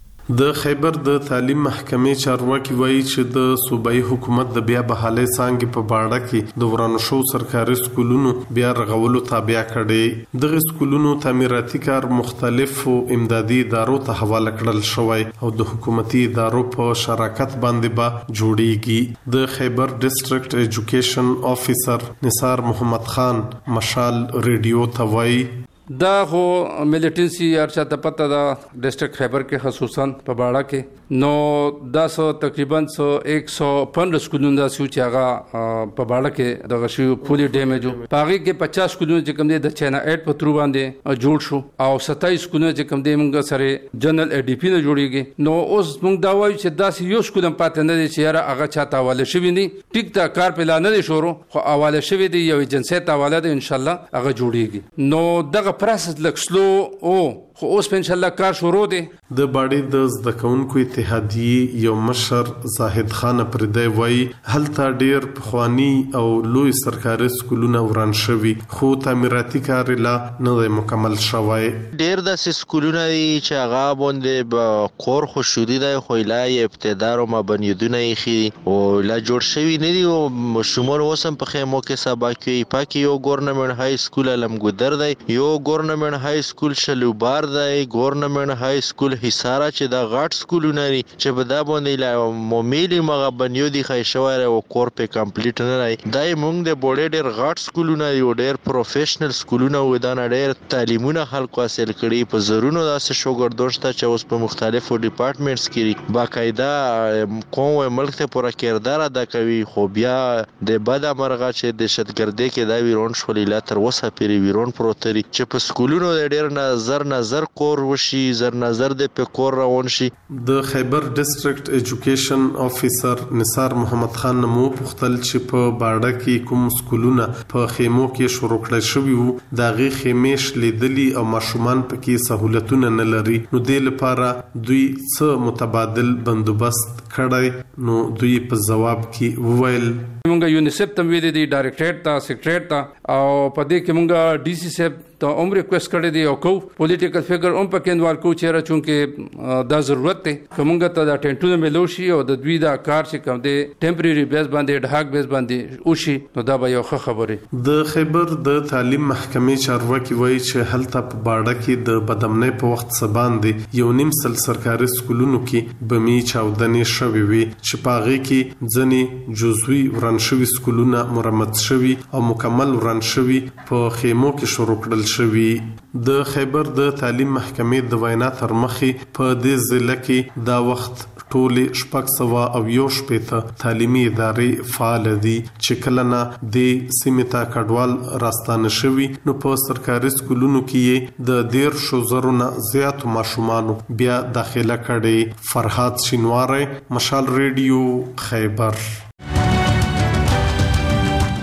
د خیبر د تعلیم محکمې چارواکي وایي چې د صوبایي حکومت د بیا بحالي څنګه په باړه کې د ورانو شو سرکاري سکولونو بیا رغولو تابع کړي. دغه سکولونو تعمیراتي کار مختلفو امدادي ادارو ته حواله کړل شوی او د حکومتي ادارو په شراکت باندې به جوړیږي. د خیبر ډیسټریکټ ایجوکیشن افیسر نثار محمد خان مشال ریډیو ته وایي دا خو ملیټنسي ارچا ته پته دا ډیسټریکټ خیبر کې خصوصا په باړه کې نو دا سو تقریبا سو ایک سو پندرہ سکولونه دا سو چې هغه په باړه کې دغه شی پولی ډیمیجو پاغي کې پچاس سکولونه چې کوم دي د چاینا اټ په تر باندې جوړ شو او ستایس سکولونه چې کوم دي موږ سره جنرال ای ډی پی نه جوړیږي. نو اوس موږ دا وایو چې دا یو سکولم پاتې نه دي چې یاره هغه چاته حواله شوی نه ټیک تا کار پلان نه دي شروع خو حواله شوی دی یو ایجنسی ته حواله ده ان شاء الله هغه جوړیږي. نو دغه پروسس لک سلو او خو اوس په ان شاء الله کار شروع دی. د باډي د زده کوونکو اتحادیه یو مشر زاهد خان پردی وای هلته ډیر پخوانی او لوی سرکاري سکولونه وران شوي خو تعمیراتي کار لا نه مکمل شوی. ډیر د سکولونه چې هغه باندې کور خو شودي دی خو لا ابتدار او مبنیدونه یې او لا جوړ شوی نه دی او شمول وسم په خیمو کې سبا کې پاکي یو ګورنمنت های سکول لمګودر دی یو ګورنمنت های سکول شلوبار دی ګورنمنت های سکول حصارا چې دا غاټ سکولونه لري چې په دا باندې لا مومیلي مغه بنیو دي خای شواره او کور په کمپلیټ نه راي دای مونږ د بوډې ډېر غاټ سکولونه یو ډېر پروفیشنل سکولونه و دا ډېر تعلیمونه خلکو حاصل کړي په زرونو داسې شوګردوشته چې اوس په مختلفو ډپارټمنټس کې باقاعده کوم ملک ته پوره کردار ادا کوي خو بیا د بد امرغه چې د شتګردې کې دا ویرون شولې لا تر وسه پیری ویرون پروتري چې په سکولونو ډېر نظر نظر کور وشي زر نظر د په کور روان شي. د خیبر ډیسټریکټ ایجوکیشن افیسر نثار محمد خان نمو پختل چې په باړه کې کوم سکولونه په خیمو کې شروع کړل شوی وو دا غي خیمېش لیدلی او ماشومان پکې سہولتونه نه لري نو د لپاره دوی څه متبادل بندوبست کړای نو دوی په جواب کې وویل مونږه یونیسف ته ویل دي ډایریکټریټ ته سیکریټریټ ته او په دې کې مونږه ډي سی صاحب ته عمر ریکوست کړی دی او کو پولیټیکل فیګر هم پکې انوال کو چیرې چونکه دا ضرورت دی کومګه ته دا ټینټونه ملو شي او د دوی دا کار چې کوم دی ټمپرری بیس باندې ډهاک بیس باندې او شي نو دا به یو ښه خبره. د خیبر د تعلیم محکمې چارواکي وایي چې هلته په باړه کې د بدامنۍ په وخت سبان دی یو نیم سل سرکاري سکولونو کې بمی چاودنې شوي وي چې پاغي کې ځنې جزوی وران شوي سکولونه مرمت شوي او مکمل وران شوي په خیمو کې شروع کړل شوی. د خیبر د تعلیم محکمې د وینا تر مخې په دې ضلع کې دا وخت ټولې شپږ سوه او یو شپېته تعلیمي ادارې فعال دي چې کله نه د سیمې ته کډوال راستانه شوي نو په سرکاري سکولونو کې د دیرشو زرو نه زیاتو ماشومانو بیا داخله کړې. فرهاد شینواری مشال ریډیو خیبر.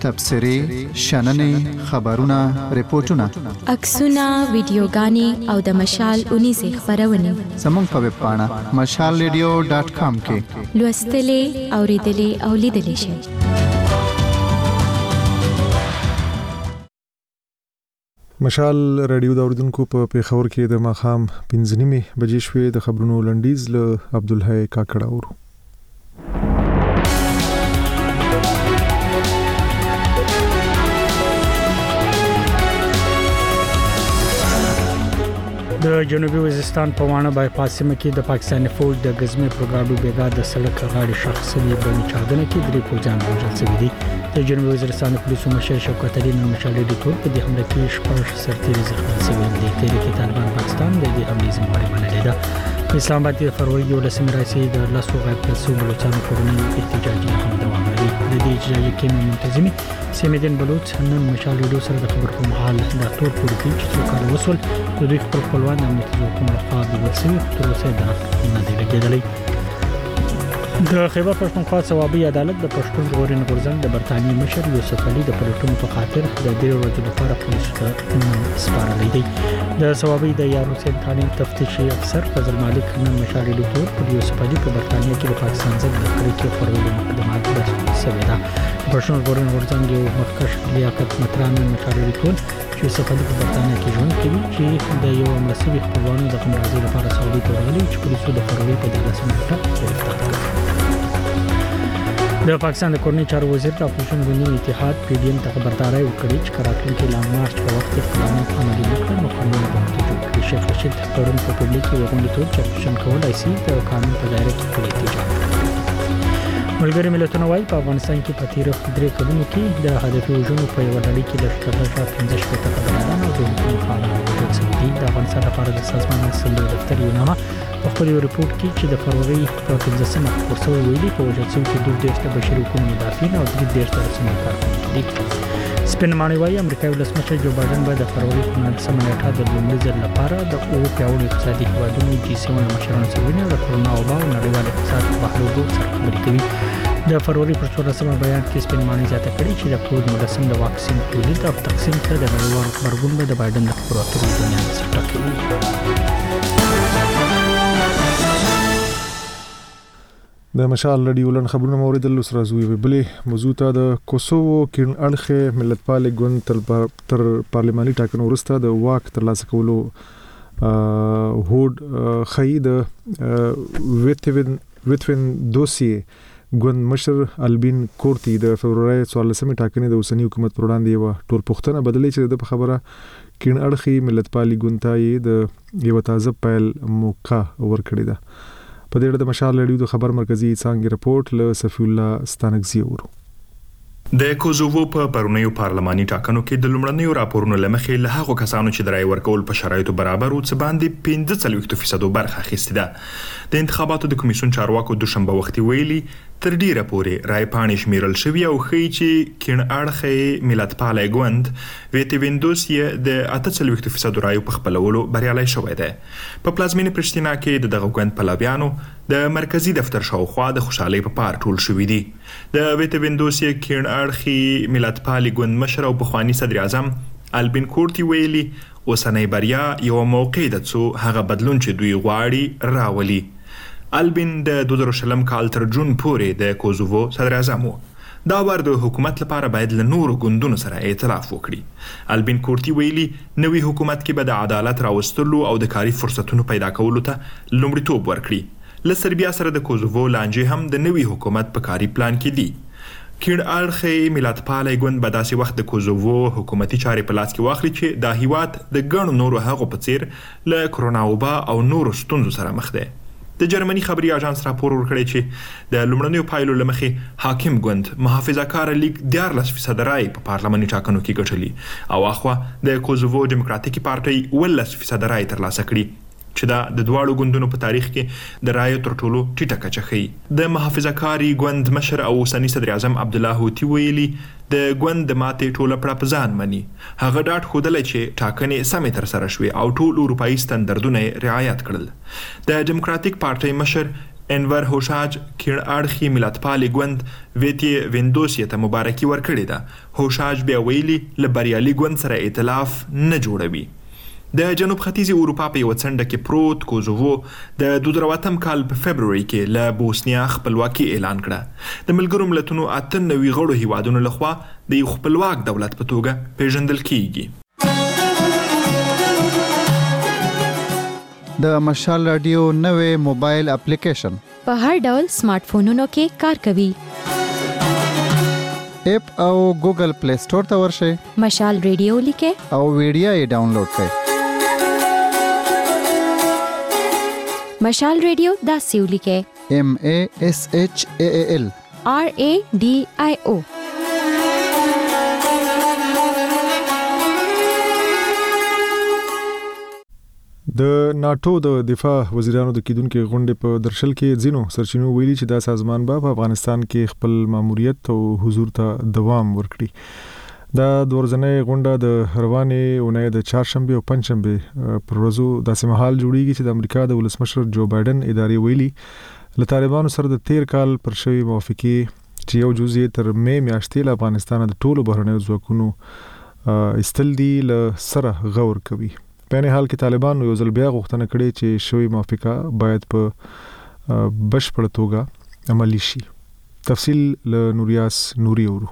تبصرې شننې خبرونه ریپورتونه عکسونه ویډیوګانې او د مشال اونې سه خبرونه زموږ په ویب پاڼه مشال ریډیو ډاټ کام کې لوستلې اوریدلې او لیدلې شئ. مشال رادیو د اوریدونکو په پیښور کې د ماخام پنځه نیمه بجې شوې د خبرونو لنډیز له عبدالحی کاکړه اورو. د جنوبي وزیرستان په وانه بایپاس سیمه کې د پاکستاني فوج د غزمه پروګراډو بیګا د سړک غاړې شخصي بنی چاودنه کې درې پوجان وژل شوي دي. د جنوبي وزیرستان پولیسو مشر شوکت علي نن مشالې د ټول په دې حمله کې شپږ سرتیري زخمي شوي دي. تحریک طالبان پاکستان د دې حملې ذمہواري منلې ده. اسلام آباد د فروری یولسمې راځي د لاسو غږ په څو بلوچستان کورنۍ احتجاجي هم دوام لري. د دې احتجاجي کې منتظمي سیمدین بلوچ نن مشال ویډیو سره د خبر په محل د تور پورې کې چې څوک وصول د دوی خپل خپلوان د امنیتي ځواکونو لخوا د ورسوي تر اوسه دا نه دی لګیدلی. د خیبر پښتونخوا صوابي عدالت د پښتون ژغورنې غورځنګ د برتانیې مشر یوسف علي د پلټونو په خاطر د ډېر ورځې لپاره پولیسو ته سپارلی دی. د صوابي د یار حسین ثاني تفتیشي افسر فضل مالک نن مشالې لتور پر یوسف علي په برتانیې کې د پاکستان ضد د کړکې خورولو مقدمات بحث شوی ده. پښتون ژغورنې غورځنګ یو مخکښ لیاقت متران مشالې لتور چې یوسف علي په برتانیې کې ژوند کوي چې د یو املسوي خپلوانو د غمرازۍ لپاره سعودي ته ورغلي چې پولیسو د فروری په دولسمه نیټه گرفتار کړ. د پاکستان د کورنۍ چارو وزیر د اپوزیشن ګوندونو اتحاد پی ډی ایم ته خبرداري ورکړې چې راتلونکي لام مارچ په وخت کې اقدامات عملي نه کړي نو قانون به جوړ کړي. شیخ رشید پرون په ټولګي کې وغوښتل چې اپوزیشن کولای شي د قانون په دایره کې خپل احتجاج وکړي. ملګری ملتونه وايي په افغانستان کې په تیر درې کلونو کې د هدفي وژنو په یو ډلې کې د شپږ پنځه شپږ خبريالان او د حکومت فعالان وژل شوي دي. د افغانستان لپاره د سازمان مسؤل دفتر یو نامه په خپل ریپورت کې چې د فروری په پنځمه خبر شوی ویلي په وژل شوي کې دوه دیرش بشري حقوقو مدافعین او درې دیرش رسمي کارکوونکي دي. سپین مانی وايي امریکایي ولسمشر جو بایدن به د فروری په نولسمه نیټه د لومړي ځل لپاره د اوو پیاوړي اقتصادي هیوادونو جی سیون مشرانو سره ویني د کرونا وبا او نړیوال اقتصاد په بهلودو سره خبرې کوي. د فروری پر څوارلسمه بیان کې سپین مانی زیاته کړې چې د کووډ نولسم د واکسین تولید او تقسیم ته د نړیوال خبرګون به د بایدن د خبراتو بنیاد ټاکلي. د مشال رادیو لن خبرونه موریدل سره زوی بلې موضوع ته د کوسوو کین اړخه ملتپال ګوند تر پارلماني ټاکنو وروسته د واک ترلاسه کولو هوډ خې د ویتوین ویتوین دوسیه ګوند مشر البین کورتی د فبرवरी څوارلسمې ټاکنې د اوسنی حکومت پر وړاندې یو ټول پښتنه بدلې چې د خبره کین اړخي ملتپالي ګوند ته د یو تازه پیل موقع ورکړی ده. په دې اړه د مشال رادیو د خبر مرکزی څنګه رپورت له صفی الله ستانکزی ورو. د کوزوو په پرونیو پارلماني ټاکنو کې د لومړنیو راپورونو لمخې له هغو کسانو چې د رای ورکول په شرایطو برابر او څه باندې پنځه څلوېښت فیصد برخه اخیستې ده. د انتخاباتو د کمیسیون چارواکو دوشنبه وختي ویلي تر ډیره پورې رای پاڼې شمیرل شوې او ښیي چې کیڼ اړخه ملتپاله ګوند ویتویندوس یې د اته څلوېښت فیصد رایو په خپلولو بریالی شوی دی. په پلازمینې پرشتینا کې د دغه ګوند پلویانو د مرکزی دفتر شاوخوا د خوشحالۍ په پار ټول شوي دي. د ویتویندوس یې کیڼ اړخي ملتپالي ګوند مشر او پخوانی صدر اعظم البین کورتی ویلي اوسنۍ بریا یو موقع ده څو هغه بدلون چې دوی غواړي راولي. البین د دوه زره شلم کال تر جون پورې د کوزوو صدر اعظم و. دا وار د حکومت لپاره باید له نورو ګوندونو سره ائتلاف وکړي. البین کورتی ویلي نوی حکومت کې به د عدالت راوستلو او د کاري فرصتونو پیدا کولو ته لومړیتوب ورکړي. له سربیا سره د کوزوو لانجې هم د نوی حکومت په کاري پلان کې دي. کیڼ اړخي ملتپاله ګوند به داسې وخت د کوزوو حکومتي چارې په لاس کې واخلي چې دا هیواد د ګڼو نورو هغو په څیر له کرونا وبا او نورو ستونزو سره مخ دی. د جرمني خبري اژانس راپور ورکړی چې د لومړنیو پایلو لمخې حاکم ګوند محافظه کار لیگ دیارلس فیصد رای په پارلماني ټاکنو کې ګټلي او اخوا د کوزوو ډیموکراتیکي پارټۍ ولس فیصد رای ترلاسه کړي چې دا د دواړو ګوندونو په تاریخ کې د رایو تر ټولو ټیټه کچه ښیي. د محافظه کاري ګوند مشر او اوسني صدر اعظم عبدالله هوتي ویلي د ګوند د ماتې ټوله پړه په ځان مني. هغه ډاډ ښودلی چې ټاکنې سمې ترسره شوې او ټول اروپایي ستندردونه یې رعایت کړل. د ډیموکراتیک پارټۍ مشر انور هوشاج کیڼ اړخي ملتپالي ګوند ویتی ویندوسیه ته مبارکي ورکړې ده. هوشاج بیا ویلي له بریالي ګوند سره ائتلاف نه جوړوي. د جنوب ختیځي اروپا په یو څنډه کې پروت کوزوو د دوه زره اووه کال په فبروري کې له بوسنیا خپلواکي اعلان کړه. د ملګرو ملتونو اته نوي غړو هیوادونو لخوا د یو خپلواک دولت په توګه پیژندل کیږي. د مشال رادیو نوې موبایل اپلیکیشن په هر ډول سمارټ فونونو کې کار کوي. اپ او ګوګل پلی سٹور ته ورشئ. مشال ریډیو لیکه او ویډیو یې ډاونلوډ کړئ. مشال ریډیو دا سیو لیکه M A S H A A L R A D I O. د ناتو د دفاع وزیرانو د کیدونکو غونډې په درشل کې ځینو سرچینو ویلي چې دا سازمان به په افغانستان کې خپل ماموریت او حضور ته دوام ورکړي. دا د ورځنۍ غونډه د روانې اونۍ د چهارشنبه او پنځشنبه پر ورځو داسې مهال جوړیږي چې د امریکا د ولسمشر جو بایدن ادارې ویلي له طالبانو سره د تیر کال پر شوی موافقه چې یو جزء تر مې میاشتې له افغانستان د ټولو بهرنیو ځواکونو استل دي له سره غور کوي. په نه حال کې طالبان یو ځل بیا غوښتنه کړې چې شوی موافقه باید په بشپړ توګه عملی شي. تفصیل له نوریاس نوري ورو.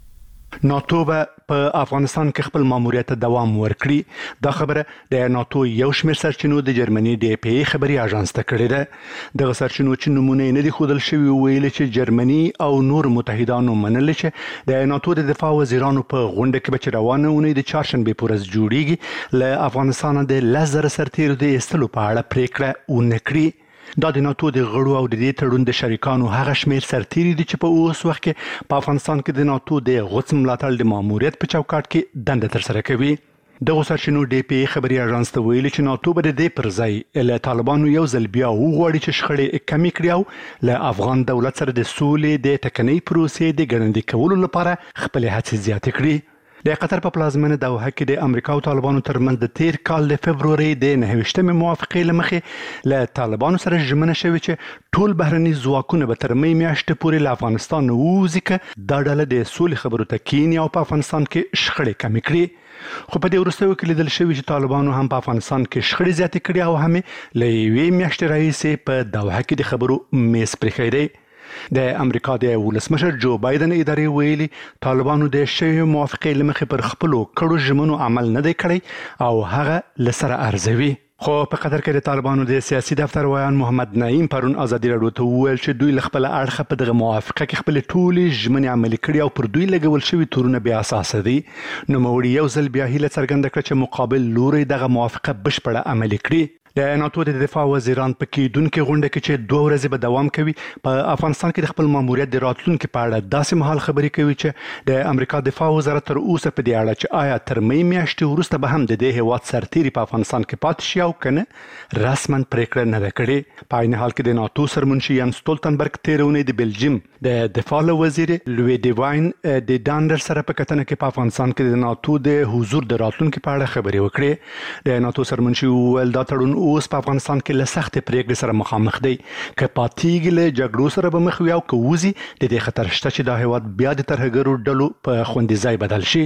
ناتو به په افغانستان کې خپل ماموریت دوام ورکړي. دا خبره د ناتو یو شمېر سرچینو د جرمني د پی ای خبري اژانس ته کړې ده. دغه سرچینو چې نمونه نه دي ښودل شوي ویل چې جرمني او نور متحدانو منل چې د ناتو د دفاع وزیرانو په غونډه کې به روانه ونی د چهارشنبه پر ورځ جوړیږي له افغانستان د لزر سرتیرو د استلو په اړه پریکړه ونکړي. دا د ناتو د غړو او د دې تړون د شریکانو هغه شمیر سرتیري دي چې په اوس وخت کې په افغانستان کې د ناتو د غوڅ ملاتړ د ماموریت په چوکاټ کې دنده ترسره کوي. دغه سرچینو ډي پی خبري اژانس ته ویلي چې ناتو به د دې پر ځای له طالبانو یو ځل بیا وغواړي چې شخړې کمې کړي او له افغان دولت سره د سولې د ټکنۍ پروسې د ګړندي کولو لپاره خپل هڅې زیاتې کړي. د قطر په پلازمینه دوحه کې د امریکا او طالبانو ترمنځ د تیر کال د فبروري د نهویشتمې موافقې لمخې له طالبانو سره ژمنه شوې چې ټول بهرني ځواکونه به تر مې میاشتې پورې له افغانستان ووځي که دا ډله د سولې خبرو ته کینی او په افغانستان کې شخړې کمې کړي. خو په دې وروستیو کې لیدل شوي چې طالبانو هم په افغانستان کې شخړې زیاتې کړي او هم له یوې میاشتې راهیسې په دوحه کې د خبرو میز پرېښی دی. د امریکا د ولسمشر جو بایدن ادارې ویلي طالبانو د شوی موافقې لمخې پر خپلو کړو ژمنو عمل نه دی کړی او هغه لسره ارزوي. خو په قطر کې د طالبانو د سیاسي دفتر ویان محمد نعیم پرون ازادي راډیو ته وویل چې دوی له خپل اړخه په دغه موافقه کې خپل ټولې ژمنې عملي کړي او پر دوی لګول شوي تورونه بیا اساسه دي. نوموړي یو ځل بیا هیله څرګنده کړه چې مقابل لوري دغه موافقه بشپړه عملي کړي. د ناتو د دفاع وزیران په کېدونکو غونډه کې چې دوه ورځې به دوام کوي په افغانستان کې د خپل ماموریت د راتلونکو په اړه داسې مهال خبرې کوي چې د امریکا دفاع وزارت تر اوسه په دې اړه چې آیا تر مې میاشتې وروسته به هم د دې هیواد سرتیري په افغانستان کې پاتې شي او کنه رسما پریکړه نه ده کړې. په عین حال کې د ناتو سرمنشي یان سټولتنبرګ تیرونه د بلجیم د دفاع وزیر لوی دیواین د داندر سره په کتنه کې په افغانستان کې د ناتو د حضور د راتلونکو په اړه خبرې وکړې. د ناتو سرمنشي ویل دا تړون اوس په افغانستان کې له سختې پریکړې سره مخامخ دی. که پاتېږي له جګړو سره به مخ وي او که وځي د دې خطر شته چې دا هیواد بیا د ترهګرو ډلو په خوندي ځای بدل شي.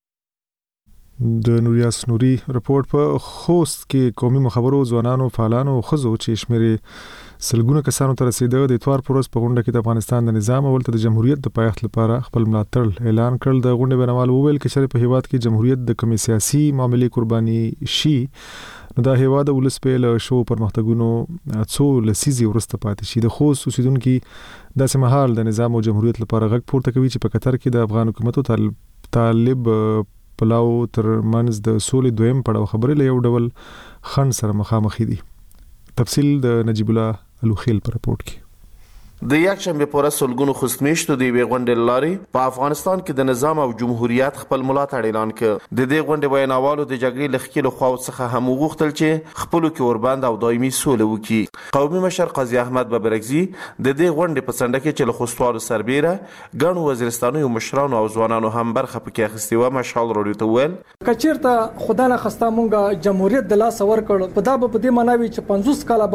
د نوریاس نوري رپورت په خوست کې قومي مخابرو ځوانانو فعالانو خزو چې شمیرې سلګونه کسانو ته رسیدل د اتوار پروز په غونډه کې د افغانستان د نظام او د جمهوریت د پایښت لپاره خپل ملاتړ اعلان کړل. د غونډې بنوال وویل چې شرف هیواد کې جمهوریت د کومې سیاسي معاملې قرباني شي نو دا هیواد ولس په له شو پرمختګونو څو لسیزي ورسته پاتې شي. د خوست اوسیدونکو داسې مهال د نظام او جمهوریت لپاره غږ پورته کوي چې په قطر کې د افغان حکومت او طالب پلاو تر منځ د سولې دویم پړاو خبرې له یو ډول خنډ سره مخامخ دي. تفصیل د نجیب الله الوخیل پر رپورت کې. د یکشنبه پر سلګونو خوستمیشتو دی غونډې لاري په افغانستان کې د نظام او جمهوریت خپل ملاتړ اعلان کړ. د دې غونډې ویناوالو د جګړې لخکېلو خو څخه هم وغوښتل چې خپل کې اوربند او دایمي سوله وکړي. قومي مشر قاضي احمد ببرګزي د دې غونډې په څنډه کې چې له خوستوالو سربېره ګڼو وزیرستانو مشرانو او ځوانانو هم برخه پکې اخیستې و. مشال راډیو ته ویل کچیرته خدای نه خسته مونږه جمهوریت د لاس ور کړ په دا په دې معنی چې پنځوس کاله به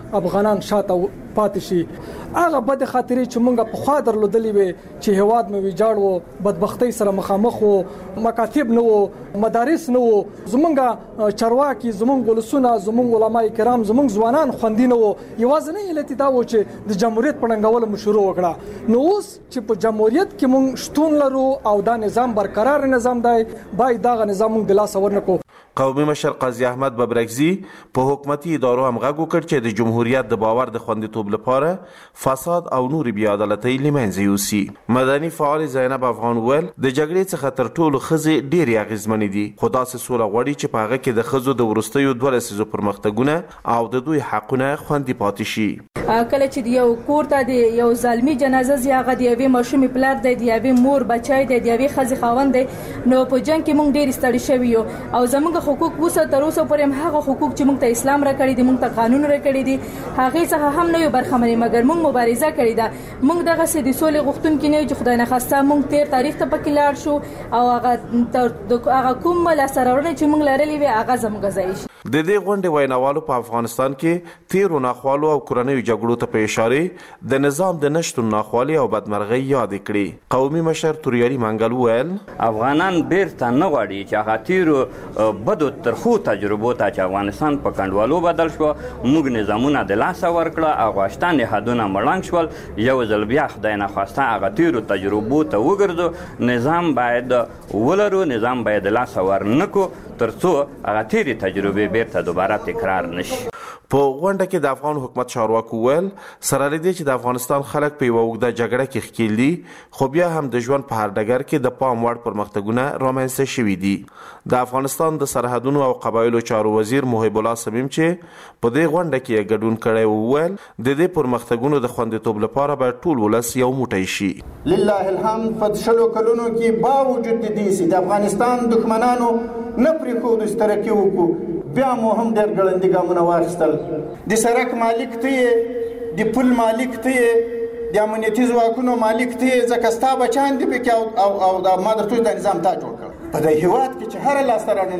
افغانان شاته پاتې شي. هغه بد خاطرې چې مونږ په خوا درلودلې وي چې هواد مې ویجاړ وو، بدبختی سره مخامخ وو، مکاتب نه وو، مدارس نه وو، زمونږ چارواکي، زمونږ ولسونه، زمونږ علما کرام، زمونږ ځوانان خوندي نه وو. یوازې علت دا و چې د جمهوریت پړنګول مشروع وکړه. نو اوس چې په جمهوریت کې مونږ شتون لرو او دا نظام برقرار نظام دی، باید دا نظام مونږ د لاس ورنکو. قومي مشر قاضي احمد ببرګزي په حکومتي ادارو هم غږ وکړ چې د جمهوریت د باور د خوندیتوب لپاره فساد او نور بې عدالتۍ له منځه یوسي. مدني فعال زینب افغان ویل د جګړې څخه تر ټولو ښځې ډېرې اغېزمنې دي، خو داسې سوله غواړي چې په هغه کې د ښځو د وروستیو دوه لسیزو پرمختګونه او د دوی حقونه خوندي پاتې شي. کله چې د یو کور ته د یو ظالمي جنازه زی هغه د یوې ماشومې پلار دی، د یوې مور بچی دی، د یوې ښځې خاوند دی، نو په جنګ کې موږ ډېر ستړي شوي یو او زموږ حقوق وسه تر اوسه پورې هغه حقوق چې موږ ته اسلام راکړي دي، موږ ته قانون راکړي دي، هغې څخه هم نه یو برخمنې، مګر موږ مبارزه کړې ده. موږ دغسې د سولې غوښتونکي نه یو چې خدای نخواسته موږ تیر تاریخ ته پکې لاړ شو او هغه هغه کوم لاسته راوړنې چې موږ لرلې وي هغه زموږ ځای شي. د دې غونډې ویناوالو په افغانستان کې تیرو ناخوالو او کورنیو جګړو ته په اشاره د نظام د نشتون ناخوالي او بدمرغۍ یادې کړې. قومي مشر توریالي منګل ویل افغانان بیرته نه غواړي چې هغه تیرو بدو ترخو تجربو ته چې افغانستان په کنډوالو بدل شو، موږ نظامونه د لاسه ورکړه او غوښتن نهادونه مړنګ شول. یو ځل بیا خدای نخواسته هغه تیرو تجربو ته وګرځو. نظام باید ولرو، نظام باید د لاسه ورنکو تر څو هغه تیرې تجربې بیرته دوباره تکرار نشي. په غونډه کې د افغان حکومت چارواکو ویل سره لدې چې د افغانستان خلک په یوه اوږده جګړه کې ښکیل دي، خو بیا هم د ژوند په هر ډګر کې د پام وړ پرمختګونه رامنځته شوي دي. د افغانستان د سرحدونو او قبایلو چارو وزیر محب الله صمیم چې په دې غونډه کې ګډون کړی وویل د دې پرمختګونو د خوندیتوب لپاره باید ټول ولس یو موټی شي. لله الحمد په شلو کلونو کې با وجود د دې چې د افغانستان دښمنانو نه پرېښودو چې ترقي وکړو، بیا مو هم ډېر ګړندي ګامونه واخیستل. د سړک مالک ته یې، د پل مالک ته یې، د امنیتي ځواکونو مالک ته یې، ځکه ستا بچیان دي پکې او او د ما درته د نظام تا جوړ کړ. په دې هېواد کې چې هره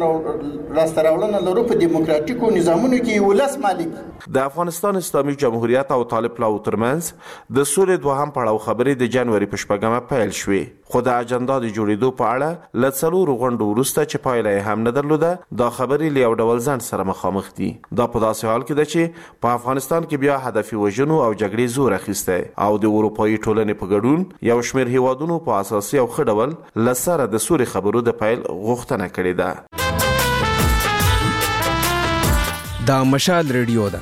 لاسته راوړنه لرو په دیموکراتیکو نظامونو کې ولس مالک. د افغانستان اسلامي جمهوریت او طالب پلاو ترمنځ د سولې دوهم پړاو خبرې د جنوري په شپږمه پیل شوې، خو د اجنډا د جوړېدو په اړه له څلورو غونډو وروسته چې پایله یې هم نه درلوده، دا خبرې له یو ډول ځنډ سره مخامخ دي. دا په داسې حال کې ده چې په افغانستان کې بیا هدفي وژنو او جګړې زور اخیستی او د اروپایي ټولنې په ګډون یو شمېر هیوادونو په اساسي او ښه ډول له سره د سولې خبرو د پیل غوښتنه کړې ده. دا مشال ریډیو ده.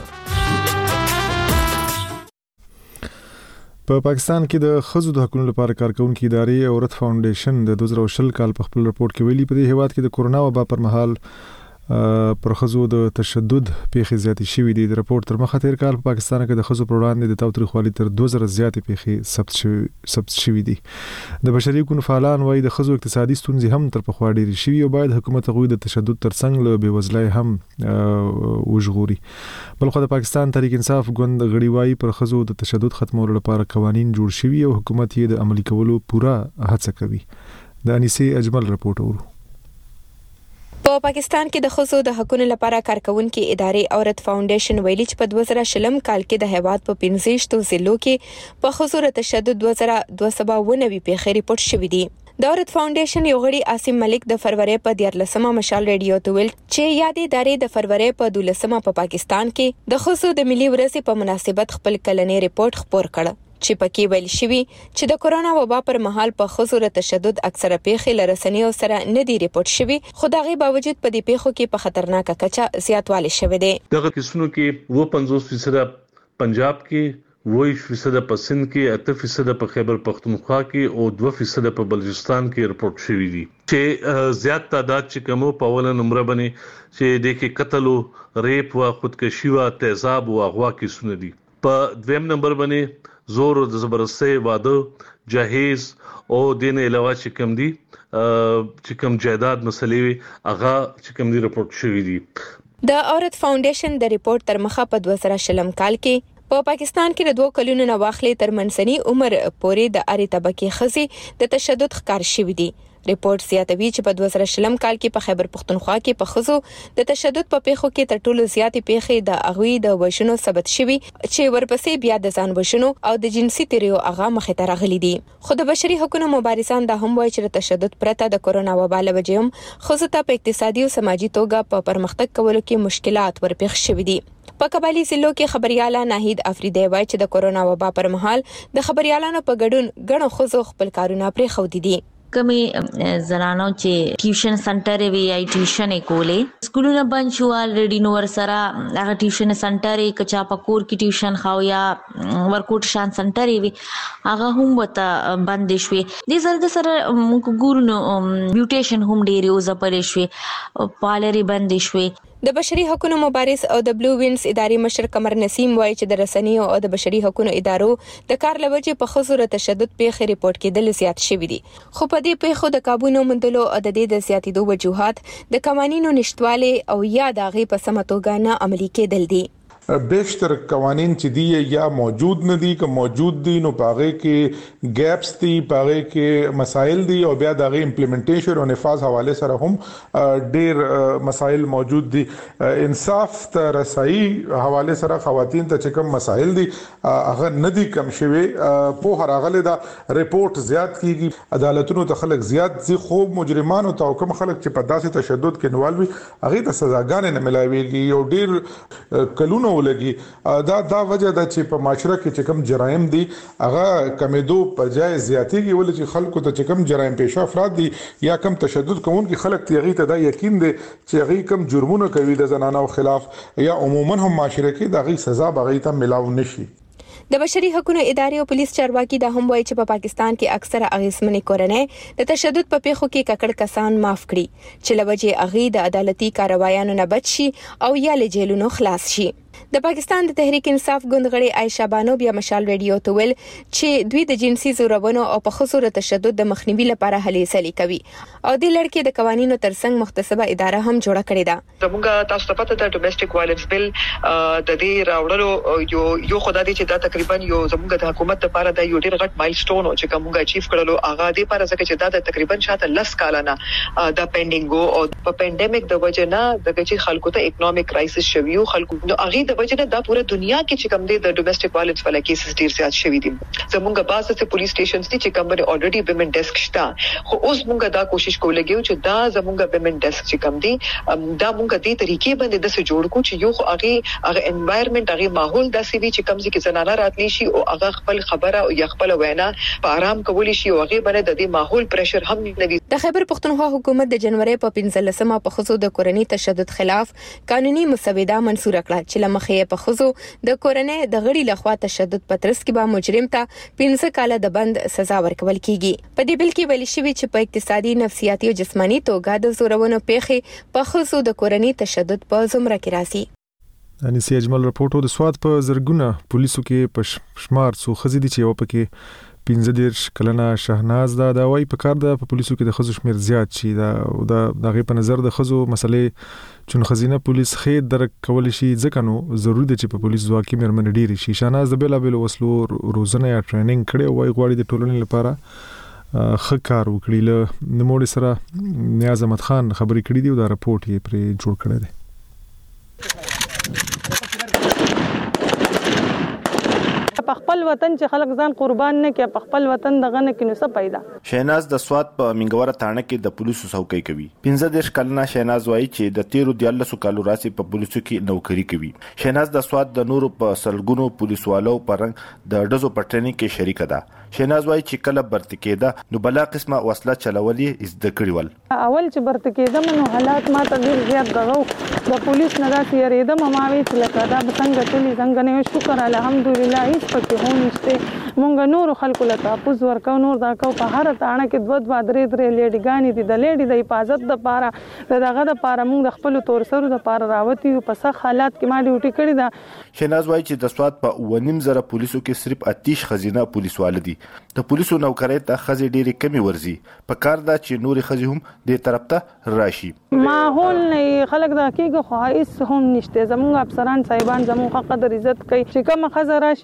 په پاکستان کې د ښځو د حقوقو لپاره کارکونکو ادارې او رت فاونډیشن د دوه زره شل کال په خپل رپورت کې ویلي په دې هیواد کې د کورونا وبا پر مهال پر ښځو د تشدد پیښې زیاتې شوې دي. د رپورت تر مخه تیر کال په پاکستان کې د ښځو پر وړاندې د تاوتریخوالي تر دوه زره زیاتې پیښې ثبت شوې ثبت شوې دي. د بشري حقوقو فعالان وايي د ښځو اقتصادي ستونزې هم تر پخوا ډېرې شوې او باید حکومت هغوی د تشدد ترڅنګ له بېوزلۍ هم وژغوري. بلخو د پاکستان تحریک انصاف ګوند غړي وايي پر ښځو د تشدد ختمولو لپاره قوانین جوړ شوي او حکومت یې د عملي کولو پوره هڅه کوي. د انیسې اجمل رپورټ اورو. په پاکستان کې د ښځو د حقوقو لپاره کارکونکو ادارې او رت فاونډیشن ویلي چې په دوه زره شلم کال کې د هیواد په پنځه ضلعو کې په ښځو د تشدد دوه زره دوه سوه اووه نوي پیښې ریپورت شوې دي. د رت فاونډیشن یو غړي عاصم ملک د فروری په دیارلسمه مشال ریډیو ته ویل چې یادې ادارې د فروری په دولسمه په پاکستان کې د ښځو د ملي ورځې په مناسبت خپل کلنی ریپورت خپور کړ چې پکې ویل شوی چې د کورونا وبا پر مهال په ښځو د تشدد اکثره پیښې له رسنیو سره نه دی ریپورت شوی، خو دغه باوجود په دې پیښو کې په خطرناکه کچه زیاتوالی شوی دی. دغه کیسونو کې و پنځوس فیصد پنجاب کې، وایي فیصد په سند کې، اته فیصد په خیبر پختونخوا کې او دوه فیصد په بلوچستان کې ریپورت شوی دي. چې زیات تعداد چې کومو په اول نمبر باندې چې د کې قتل او ریپ او خودکشي او تیزاب او اغوا کیسونه دي. په دویم نمبر باندې زور او د زبرستۍ واده، جهیز او دین علاوه چې کوم دي چې کوم جائیداد مسلې هغه چې کوم دي ریپورت شوی دي. د عورت فاونډیشن د ریپورت تر مخه په دوه زره شلم کال کې په پاکستان کې د دوه کلونو نه واخلې تر منځني عمر پورې د اړې طبقه خزي د تشدد ښکار شوی دي. ریپورت زیاتوي چې په دوه زره شلم کال کې په خیبر پختونخوا کې په خزو د تشدد په پیښو کې تر ټولو زیاتې پیښې د اغوی د وژنو ثبت شوي چې ورپسې بیا د ځان وژنو او د جنسي تیریو اغا مخې ته راغلي دي. خو د بشري حقوقو مبارزان دا هم وایي چې د تشدد پرته د کورونا وبا له وجې هم خزو ته په اقتصادي او سماجي توګه په پرمختګ کولو کې مشکلات ورپېښ شوي دي. په قبایلی ضلعو کې خبرياله ناهید افریدی وایي چې د کورونا وبا پر مهال د خبريالانو په ګډون غنو خزو خپل کارونه پرې خو دي. کمی زنانو چې ټیوشن سنټر وی ای ټیوشن کولې سکولونه بند شو الریډي نو ور سره هغه ټیوشن سنټر کچا پکور کې ټیوشن خاو یا ورکوټ شان سنټر وی هغه هم وته بند شوي. د زړه سره موږ ګورو میوټیشن هم ډېری او زپلې شوي پالری بند شوي. د بشري حقوقو مبارز او د بلو وینز ادارې مشر قمر نسیم وایي چې د رسنیو او د بشري حقوقو ادارو د کار لوجې په خصوص تشدد پیښې ریپورت کېدل زیات شوي دي. خو په دې پیښو د قابو نه موندلو او د دې د زیاتېدو وجوهات د قوانینو نشټواله او یا د غي په سمه توګه نه عملي کېدل دي. بیشتر قوانین چې دی یا موجود نه دي که موجود دي نو پاغه کې ګیپس دي پاغه کې مسائل دي او بیا د امپلیمنټیشن او نفاذ حواله سره هم ډېر مسائل موجود دي. انصاف ته رسایي حواله سره خواتین ته چې کوم مسائل دي هغه نه دي کم شوي په هر غله دا ریپورت زیات کیږي عدالتونو ته خلک زیات زی خوب مجرمانو ته کوم خلک چې په داسې تشدد کې انوالوي هغه ته سزاګانې نه ملایويږي او ډېر کلونو ولګي. دا دا وجه ده چې په معاشره کې چې کوم جرایم دي هغه کمیدو په ځای زیاتېږي ول چې خلکو ته چې کوم جرایم پیشه افراد دي یا کوم تشدد کوونکي خلک تیغي ته دا یقین دي چې هغه کوم جرمونه کوي د زنانو خلاف یا عموما هم معاشره کې د هغه سزا بغي ته ملاو نشي. د بشري حقوقو ادارې او پولیس چارواکي دا هم وایي چې په پاکستان کې اکثره اغیزمنې کورنۍ د تشدد په پیښو کې ککړ کسان معاف کړي چې لوجه اغي د عدالتي کاروایانو نه بچ شي او یا له جیلونو خلاص شي. د پاکستان د تحریک انصاف ګوندغړي عائشہ بانو بیا مشال ریډیو ته ویل چې دوی د جنسي زورونو او په خصوص تشدد د مخنیوي لپاره هلې سلې کوي او د لړکې د قوانینو ترڅنګ مختصبه اداره هم جوړه کړې ده. زموږ تاسو ته پته ده ډومېسټک وایلنس بل د دې راوړلو یو یو خدای دې چې دا تقریبا یو زموږ د حکومت لپاره د یو ډېر غټ مایلسټون او چې کومه اچیو کړلو هغه دې لپاره ځکه چې دا د تقریبا شاته لس کالانه د پینډینګ او په پینډیمیک د وجه نه د چې خلکو ته اکونومیک کرایسس شوی او خلکو نو هغه د وجه نه د پوره دنیا کې چې کوم دي د ډومېسټک وایلنس والا کیسز ډیر زیات شوي دي. زموږ بعض څه پولیس سټیشنز دي چې کوم باندې اوريډي ویمن ډیسک شته خو اوس موږ دا کوشش کولګیو چې دا زموږ ویمن ډیسک چې کوم دي دا موږ دې طریقې باندې د څه جوړ کو چې یو هغه هغه انوایرنمنت هغه ماحول داسې وي چې کوم ځکه زنانه راتلی شي او هغه خپل خبره او یا خپل وینا په آرام کولی شي او هغه باندې د دې ماحول پريشر هم نه وي. د خیبر پختونخوا حکومت د جنوري په پنځلسمه په خصوص د کورنۍ تشدد خلاف قانوني مسوده منسوخ کړه چې لمخې په خصوص د کورنۍ د غړي لخوا تشدد پترس کې به مجرم ته پنځه کاله د بند سزا ورکول کیږي. په دې بل کې ویل شوی چې په اقتصادي نفسیاتي او جسماني توګه د زورونو پیښې په خصوص د کورنۍ تشدد په زمره کې راځي. ان سی اجمل رپورټو د سواد په زرګونه پولیسو کې په شمار څو خزيدي چې یو پکې پنځه دیرش کلنه شهناز دا دا وای په کار د پولیسو کې د خزو شمیر زیات شي دا د دغه په نظر د خزو مسلې چون خزینه پولیس خې درک کول شي ځکه نو ضروري ده چې په پولیس ځواک کې مرمن ډیری شي. شهناز د بیل بیل وسلو روزنه یا ټریننګ کړي وای غواړي د ټولنې لپاره ښه کار وکړي. له نموړي سره نیاز احمد خان خبرې کړې دي او دا رپورت یې پر جوړ کړی دی. په خپل وطن چې خلک ځان قربان نه کړي په خپل وطن دغه نه کینو څه پیدا. شهناز د سواد په منګوره تانه کې د پولیسو څوکۍ کوي. پنځه دیرش کلنه شهناز وایي چې د تیرو دیالسو کالو راسي په پولیسو کې نوکری کوي. شهناز د سواد د نورو په سلګونو پولیسوالو په رنګ د ډزو په ټریننګ کې شریک ده. شهناز وایي چې کله برت کېده نو بلا قسمه وسله چلولې زده کړی ول. اول چې برت کېده نو حالات ما ته ډیر زیات دغه د پولیس نه داسې یریدم ما وی چې لکه دا څنګه چلی څنګه نه شکر الحمدلله هیڅ پکې هم نشته. مونږ نور خلکو له تاسو ورکو نور دا کو په هر تاڼه کې دوه دوه درې درې لیډګانی دي د لیډي د حفاظت د پاره دغه د پاره مونږ د خپل تور سره د پاره راوتی په سخت حالات کې ما ډیوټي کړی دا. شهناز وایي چې د سواد په ونیم زره پولیسو کې صرف اتیش خزینه پولیسوال دي. د پولیسو نوکرۍ ته خزي ډېری کمی ورزي په کار دا چې نوري خزي هم د طرف ته راشي. ماحول نه خلک دا کېږي خو هیڅ هم نشته. زموږ افسران صاحبان زموږ قدر عزت کوي چې کوم خزه راشي مونږ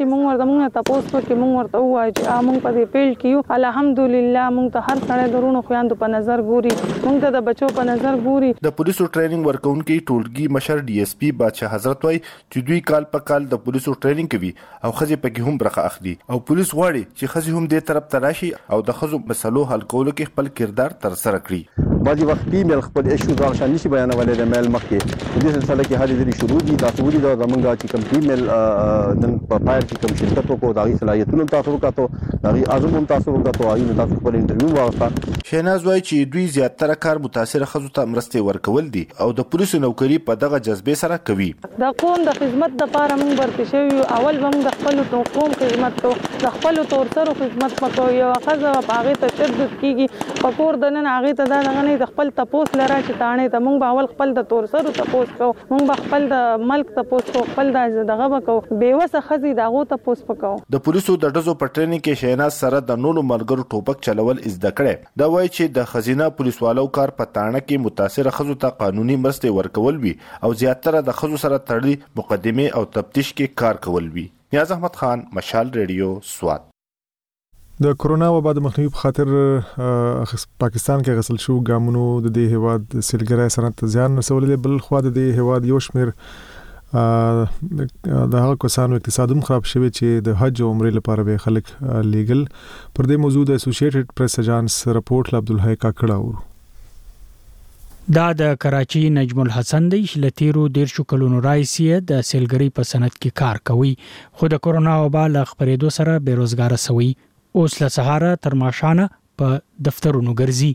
زمونږ تاسو کې مونږ ورته وایو چې مونږ په دې پیل کیو الحمدلله مونږ ته هر سړی درونو خويندو په نظر ګوري مونږ ته د بچو په نظر ګوري. د پولیسو ټریننګ ورکونکي ټولګي مشر ډي اس پی بادشاہ حضرت وايي چې دوی کال په کال د پولیسو ټریننګ کوي او خځې پکې هم برخه اخلي او پولیس غواړي چې خځې هم دې طرف ته راشي او د خځو مسلو حل کولو کې خپل کردار تر سره کړي. بعضی وخت فیمیل خپل ایشوز او شان نشي بیانولای د میل مخ کې په دې سلسله کې هلي ځلې شروع دي تاسو ولې دا زمونږه چې کوم فیمیل نن په پایر کې کوم شرکت وکړو دا غي صلاحیتونه تاسو وکړو دا غي اعظم هم تاسو وکړو هغه تاسو خپل انټرویو واغسته. شیناز وايي چې دوی زیاتره کار متاثر خځو ته مرسته ورکول دي او د پولیسو نوکری په دغه جذبه سره کوي. د قوم د خدمت لپاره موږ ورته شوی اول موږ د خپل قوم خدمت کو د خپل تور سره خدمت وکړو یو خځه په هغه تشدد کیږي په کور د نن هغه ته دا نه د خپل تپوس لره چې تانه ته موږ اول خپل د تور سره تپوس کو موږ خپل د ملک تپوس کو خپل د دغه وکړو بیوسه خځې دغه تپوس وکړو. د پولیسو د ډزو په ټریننګ کې شیناز سره د نورو ملګرو ټوپک چلول زده کړي. دا وایي چې د خزینه پولیسوالو کار په تانه کې متاثر خځو ته قانوني مرسته ورکول وي او زیاتره د خځو سره تړلي مقدمه او تفتیش کې کار کول وي. نیاز احمد خان، مشال ریډیو، سوات. د کرونا وبا د مخنیوي په خاطر پاکستان کې غسل شو ګامونو د دې هواد سیلګرای صنعت زیان رسولې، بل خو د دې هواد یو شمیر د هغه کسانو اقتصاد هم خراب شوی چې د حج او عمرې لپاره به خلک لیګل. پر دې موضوع د اسوسییټډ پریس اجانس رپورټ عبدالحی کاکړه و. دا د کراچي نجم الحسن دی چې لتیرو دیرشو کلونو راځي د سیلګری په صنعت کې کار کوي، خو د کرونا وبا ل خبرېدو سره بیروزګار شوی. اوس له سهاره تر ماښامه په دفترونو ګرځي.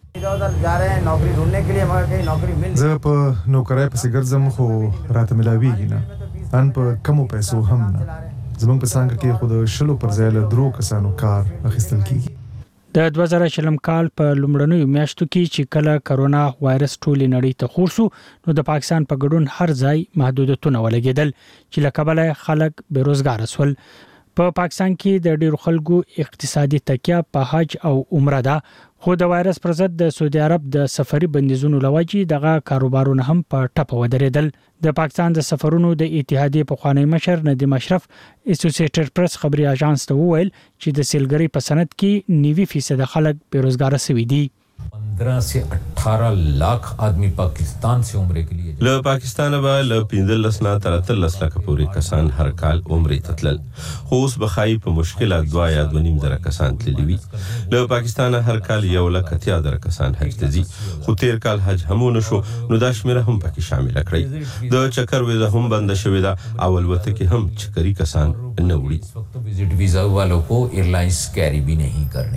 زه په نوکرای پسې ګرځم خو راته ملاویږي نه، ان په کمو پیسو هم نه. زمونږ په څنګه کې خو د شلو پر ځای له درو کسانو کار اخیستل کیږي. د دوه زره شلم کال په لومړنیو میاشتو کې چې کله کرونا وایرس ټولې نړۍ ته خور شو، نو د پاکستان په ګډون هر ځای محدودیتونه ولګېدل چې له کبله خلک بیروزګار شول. په پا پاکستان کې د ډیرو خلکو اقتصادي تکیه په حج او عمره ده، خو د وایرس پر ضد د سعودي عرب د سفري بندیزونو لوجې دغه کاروبارونه هم په ټپه ودرېدل. د پاکستان د سفرونو د اتحادیې پخوانی مشر ندیم اشرف اسوسییټډ پریس خبري اژانس ته وویل چې د سیلګری په صنعت کې نوي فیصد خلک بیروزګار شوي دي. पंद्रह से अठारह लाख आदमी पाकिस्तान से उम्रे के लिए له پاکستان به له پنځلس نه تر اتلس لک پورې کسان هر کال عمره تتلل، خو اوس بخای په مشکله دوا یا د نیم زره کسان تللی وي. له پاکستان هر کال یو لک اتیا زره کسان حج ته ځي، خو تیر کال حج هم نشو، نو دا شمیره هم پکې شامل کړی. د چکر ویزه هم بند شوې ده او البته کې هم چکري کسان نه وړي. विजिट वीजा वालों को एयरलाइंस कैरी भी नहीं करनी.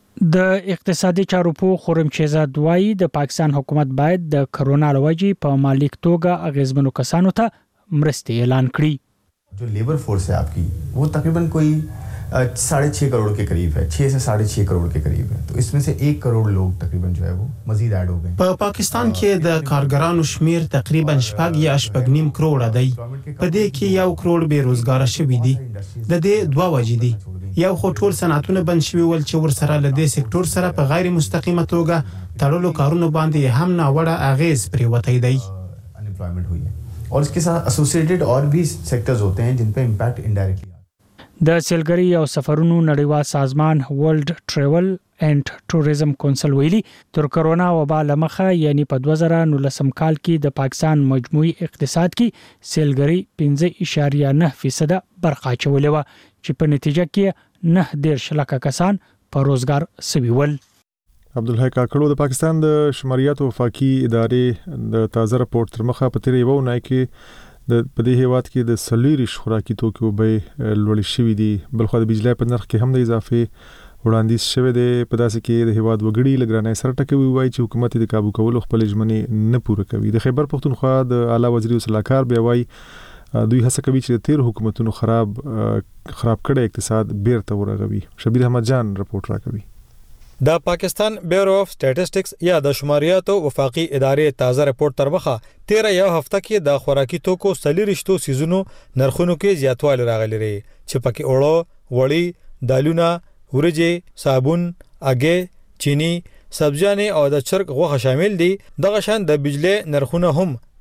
د اقتصادي چارو په خورم شهزاد وایي د پاکستان حکومت باید د کرونا لوجې په مالیک توګه اغیزمنو کسانو ته مرستې اعلان کړي. जो लेबर फोर्स है आपकी वो तकरीबन कोई साढ़े छः करोड़ के करीब है, छः से साढ़े छः करोड़ के करीब है, तो इसमें से एक करोड़ लोग तकरीबन जो है वो मजीद ऐड हो गए. په پاکستان کې د کارګرانو شمیر تقریبا شپږ یا شپږ نیم کروڑ دی. په دې کې یو کروڑ بیروزګار شوي دي. د دې دوه وجې دي. یو خو ټول صنعتونه بند شوي ول چې ورسره له دې سکتور سره په غیر مستقیمه توګه تړلو کارونو باندې هم ناوړه اغیز پریوتی دی. अनएम्प्लॉयमेंट हुई है और इसके साथ एसोसिएटेड और भी सेक्टर्स होते हैं जिन पे इम्पैक्ट इनडायरेक्टली. د سیلګری او سفرونو نړیوال سازمان ورلد ټریول اینڈ ټوریزم کونسل ویلي تر کرونا وبا لمخه یعنی په دوه زره نولسم کال کې د پاکستان مجموعي اقتصاد کې سیلګری پنځه اعشاریه نه فیصد برخه چولې و چې په نتیجه کې نه ډیر شلکه کسان په روزګار سوي ول. عبدالحی کاکړو د پاکستان د شماریات وفاقي ادارې د تازه راپورټ تر مخه په تیرې یو نه کې د پدې هیواد کې د سلیریش خوراکي توکو به لوړ شوي دي، بلخو د بجلی په نرخ کې هم د اضافه وړاندیز شوی دی. په داسې کې د هیواد وګړي لګرانې سره ټکوي وایي چې حکومت د کابو کولو خپل ژمنې نه پوره کوي. د خیبر پختونخوا د اعلی وزیر وسلاکار بیا وایي دوی هڅه کوي چې د تیر حکومتونو خراب خراب کړي اقتصاد بیرته ورغوي. شبیر احمد جان رپورټ راکوي. د پاکستان بیورو اف سټیټسټکس یا د شماریاتو وفاقي ادارې تازه رپورټ تر مخه تیر یو هفته کې د خوراکي توکو سلیریشتو سیزونو نرخونو کې زیاتوالی راغلی دی چې پکې اوړه، وړي، دالونه، ورجې، صابون، اګې، چینی، سبزیانې او د چرګ غوښه شامل دي. دغه شان د بجلی نرخونه هم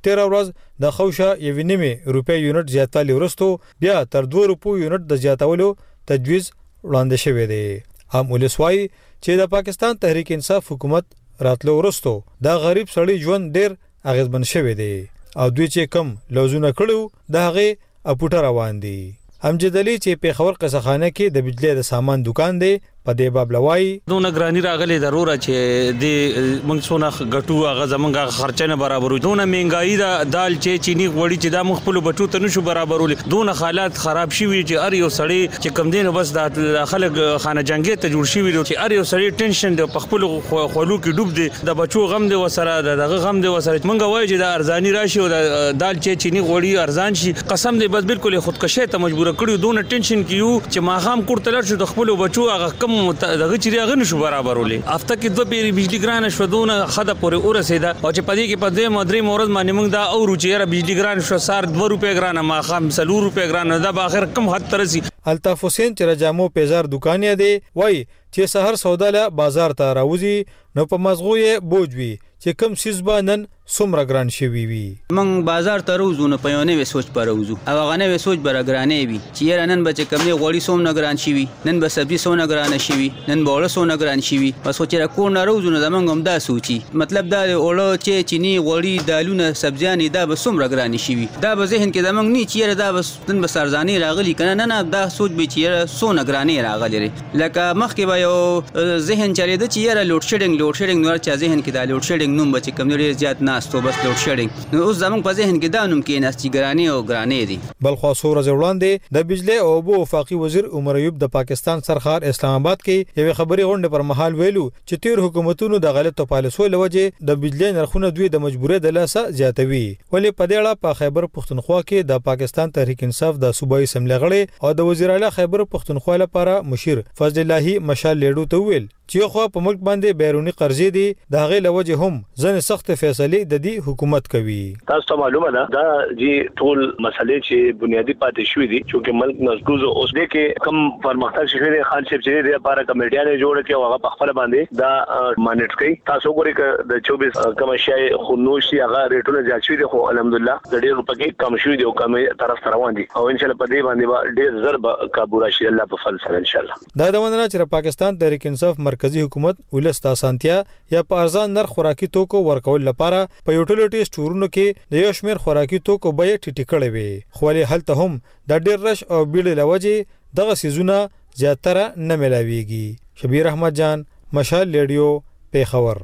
تیر ورځ د خوشه یو نیمه روپۍ یونټ زیاتوالی ورستو بیا تر دوه روپو یونټ د زیاتولو تجویز وړاندې شوی دی. هم ولسوای چې د پاکستان تحریک انصاف حکومت راتلو ورستو دا غریب سړی ژوند ډیر اغیزمن شوی دی او دوی چې کم لوزونه کړو د هغه اپوټه روان دي. امجد علي چې په خبر قصخانه کې د بجلی د سامان دکان دی په دې باب لوای دونه ګرانی راغلي ضروره چې د موږ څونه غټو هغه زمونږه خرچه نه برابرو دونه مهنګای دا دال چې چینی غوړي چې دا مخ په بټو ته نشو برابرول دونه حالات خراب شي چې ار یو سړی چې کم دین بس د خلک خانه جنگي ته جوړ شي چې ار یو سړی ټینشن د خپل خلو کې ډوب دي د بچو غم دی وسره دغه غم دی وسره مونږ وایو چې د ارزانی راشي او د دال چې چینی غوړي ارزان شي قسم دی بس بالکل خودکشي ته مجبور کړو دونه ټینشن کیو چې ما هم کوړتل شو د خپل بچو هغه دغه چې هغه نشو برابرولې هفته کې دوه پیری بجلی ګران شو دونه خده پورې ورسېده او چې پدې کې پدې مدري مورز باندې موږ دا او چې را بجلی ګران شو سار دوه روپے ګران ما خام سلور روپے ګران دا په اخر کم حد ترسي. الطاف حسین چې رجامو پیزار دکانیا دی وای چې سحر سودا له بازار ته راوځي نو په مزغوې بوجوي چې کم سیس بانن څومره ګران شوی وي. من بازار ته روزو نه پيونه وې سوچ پر روزو او غنه وې سوچ بر ګرانې وي چې رنن بچ کم نه غوړي سوم نه ګران شي نن به سبزي سونه ګران شي نن به وړه سونه ګران شي بس سوچ را کو نه روزو نه زمونږ هم دا سوچي مطلب دا وړه چې چيني غوړي دالونه سبزيانې دا به څومره ګران شي دا به ذهن کې زمونږ نه چې دا بس نن به سرزاني راغلي کنه نه نه دا سوچ به چې سونه ګرانې راغلي لکه مخکې به یو ذهن چلیده چې یاره لوډ شیډینګ لوډ شیډینګ نور چا ذهن کې دا لوډ شیډینګ نوم بچ کم ډیر زیات ناستو بس لوډ شیډینګ نو اوس زمونږ په ذهن کې دا نوم کې ناستي ګرانی او ګرانی دي. بل خو څو ورځې وړاندې د بجلی او اوبو وفاقي وزیر عمر ایوب د پاکستان سرخار اسلام آباد کې یو خبري غونډه پر مهال ویلو چې تیر حکومتونو د غلطو پالیسو لوجه د بجلی نرخونه دوی د مجبورې د لاسه زیاتوي ولې په دې اړه په خیبر پښتونخوا کې د پاکستان تحریک انصاف د صوبایي اسمبلی غړي او د وزیر اعلی خیبر پښتونخوا لپاره مشیر فضل الله مشال لیډو ته ویل چې خو په ملک باندې بیرونی قرضې دي د هغه لوجه هم ځنې سخت فیصله د دې حکومت کوي. تاسو ته معلومه ده دا جی ټول مسلې چې بنیادی پاتې شوې دي چې ملک نزدوز اوس دې کې کم پرمختګ شوی دی خان شپ چې د لپاره کمیټیانه جوړ کړي او هغه په خپل باندې دا مانیټ کوي. تاسو ګورئ ک د چوبیس کم شای خنوشي هغه ریټونه زیات شوی دي خو الحمدلله د ډېر پکې کم شوی دی او کم طرف روان دي او ان شاء الله په دې باندې ډېر ضرب قابو راشي الله په فضل سره ان شاء الله. دا د ونه چې پاکستان تحریک انصاف مرکزی حکومت ولستا سانتیا یا په ارزان نرخ خوراکي توکو ورکول لپاره په یوټیلیټي سټورونو کې د یو شمېر خوراکي توکو بیه ټیټه کړې وي خو له هلته هم د ډېر رش او بیړې لوجه دغه سيزونه زیاتره نه ملاويږي. شبیر احمد جان مشال لیډیو پیښور.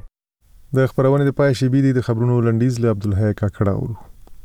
د خبرونه د پای شي بي دي د خبرونو لنډیز له عبدالحی کاکړه اورو.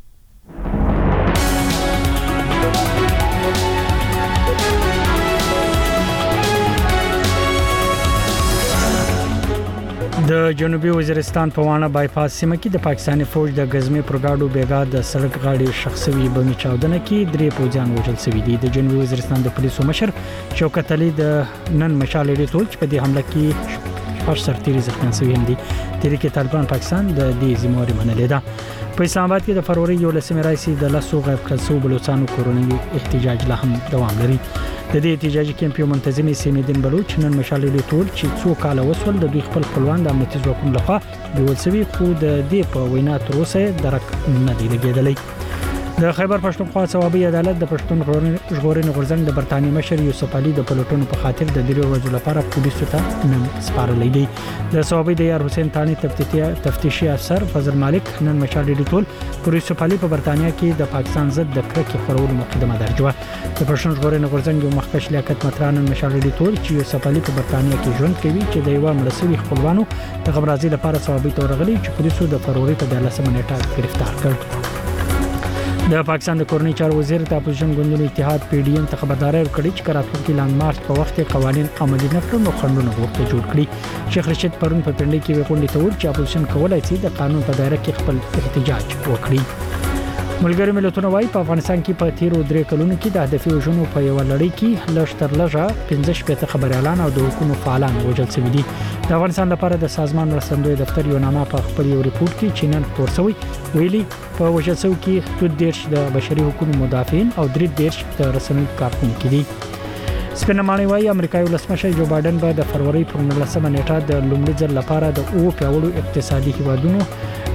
د جنوبي وزیرستان په وانه بایپاس سیمه کې د پاکستاني فوج د غزمه پروګاډو بیګا د سړک غاړې شخصي بمي چاودنه کې درې پوجان وژل شوي دي. د جنوبي وزیرستان د پولیسو مشر شوکت علي د نن مشال لري ټول چې په دې حمله کې پښ سرتيري ځخن شوي دي. تحریک طالبان پاکستان د دې ذمہواری منلې ده. په اسلام آباد کې د فروری یو لسمه راځي د لاسو غیب کړل شو بلوچستان کورونی احتجاج لا هم دوام لري. د دې احتجاجي کیمپ یو منتظمي سیمه بلوچ نن مشال لري ټول چې څو کال وسول د دوی خپل خپلوان د امنیتي ځواکونو لخوا د ولسوي خو د دې په وینا تر اوسه درک نه دی لګیدلی. د خیبر پښتونخوا ثوابي عدالت د پښتون ژغورنې غورځنګ د برتانیې مشر یوسف علي د پلوټونو په خاطر د دریو ورځو لپاره پولیسو ته نن سپارلې دي. د ثوابي د یار حسین تانی تفتیشي افسر فضل مالک نن مشال لري ټول پر یوسف علي په برتانیې کې د پاکستان ضد د کرکې خپرولو مقدمه درج و. د پښتون ژغورنې غورځنګ یو مخکښ لیاقت متران مشال لري ټول چې یوسف علي په برتانیې کې ژوند کوي چې د یو ملسوي خپلوانو د غمرازي لپاره ثوابي تورغلي چې پولیسو د فروری په دلسمه نیټه گرفتار کړ. د پاکستان د کورنۍ چارو وزیر د اپوزیشن ګوندونو اتحاد پی ډی ایم ته خبرداري ورکړې چې راتلونکي لاند مارچ په وخت کې قوانين عملي نه کړو نو خنډونه ورته جوړ کړي. شیخ رشید پرون په پنډي کې وکړل ته چې اپوزیشن کولای شي د قانون په دایره کې خپل احتجاج وکړي. ملګری ملتونه وايي په افغانستان کې په تیرو درې کلونو کې د هدفي وژنو په یو لړۍ کې لږ تر لږه پنځه شپږ خبريالان او د حکومت فعالان وژل شوي دي. د افغانستان لپاره د سازمان مرستندوی دفتر یو نامه په خپل یو ریپورت کې چینن خپور شوی ویلي په وژل شوو کې حدود دیرش د بشري حقوقو مدافعین او درې دیرش د رسنیو کارکونکي دي. سپینمانه وايي امریکایي ولسمشر جو بایدن به د فروری پر نولسمه نیټه د لومړي ځل لپاره د او پیاوړو اقتصادي هیوادونو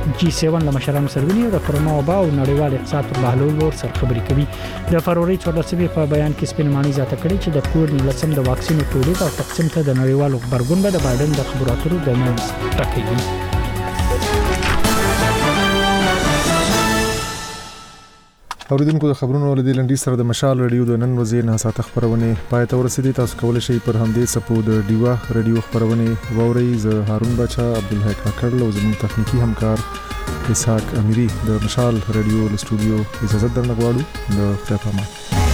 جی سیون له مشرانو سره ونیو د کرونا وبا او نړیوال اقتصاد پر بهلول ور سره خبرې کوي د فروری څوارلسمې په بیان کې سپینمانی ذات کړي چې د کووډ لسم د واکسینو تولید او تقسیم ته د نړیوالو خبرګون به د بایدن د خبرو اترو د منځ ټاکي. اوریدونکو د خبرونو ولې د لنډی سره د مشال رادیو د نن ورځې نه ساته خبرونه پای ته ورسېدي. تاسو کولی شئ پر همدې سپو د ډیوا رادیو خبرونه ووري. زه هارون بچا عبدالحق کاکړ او زموږ تخنیکی همکار اسحاق امیری د مشال رادیو له سټوډیو اجازه درنه غواړو. د خدای په امان.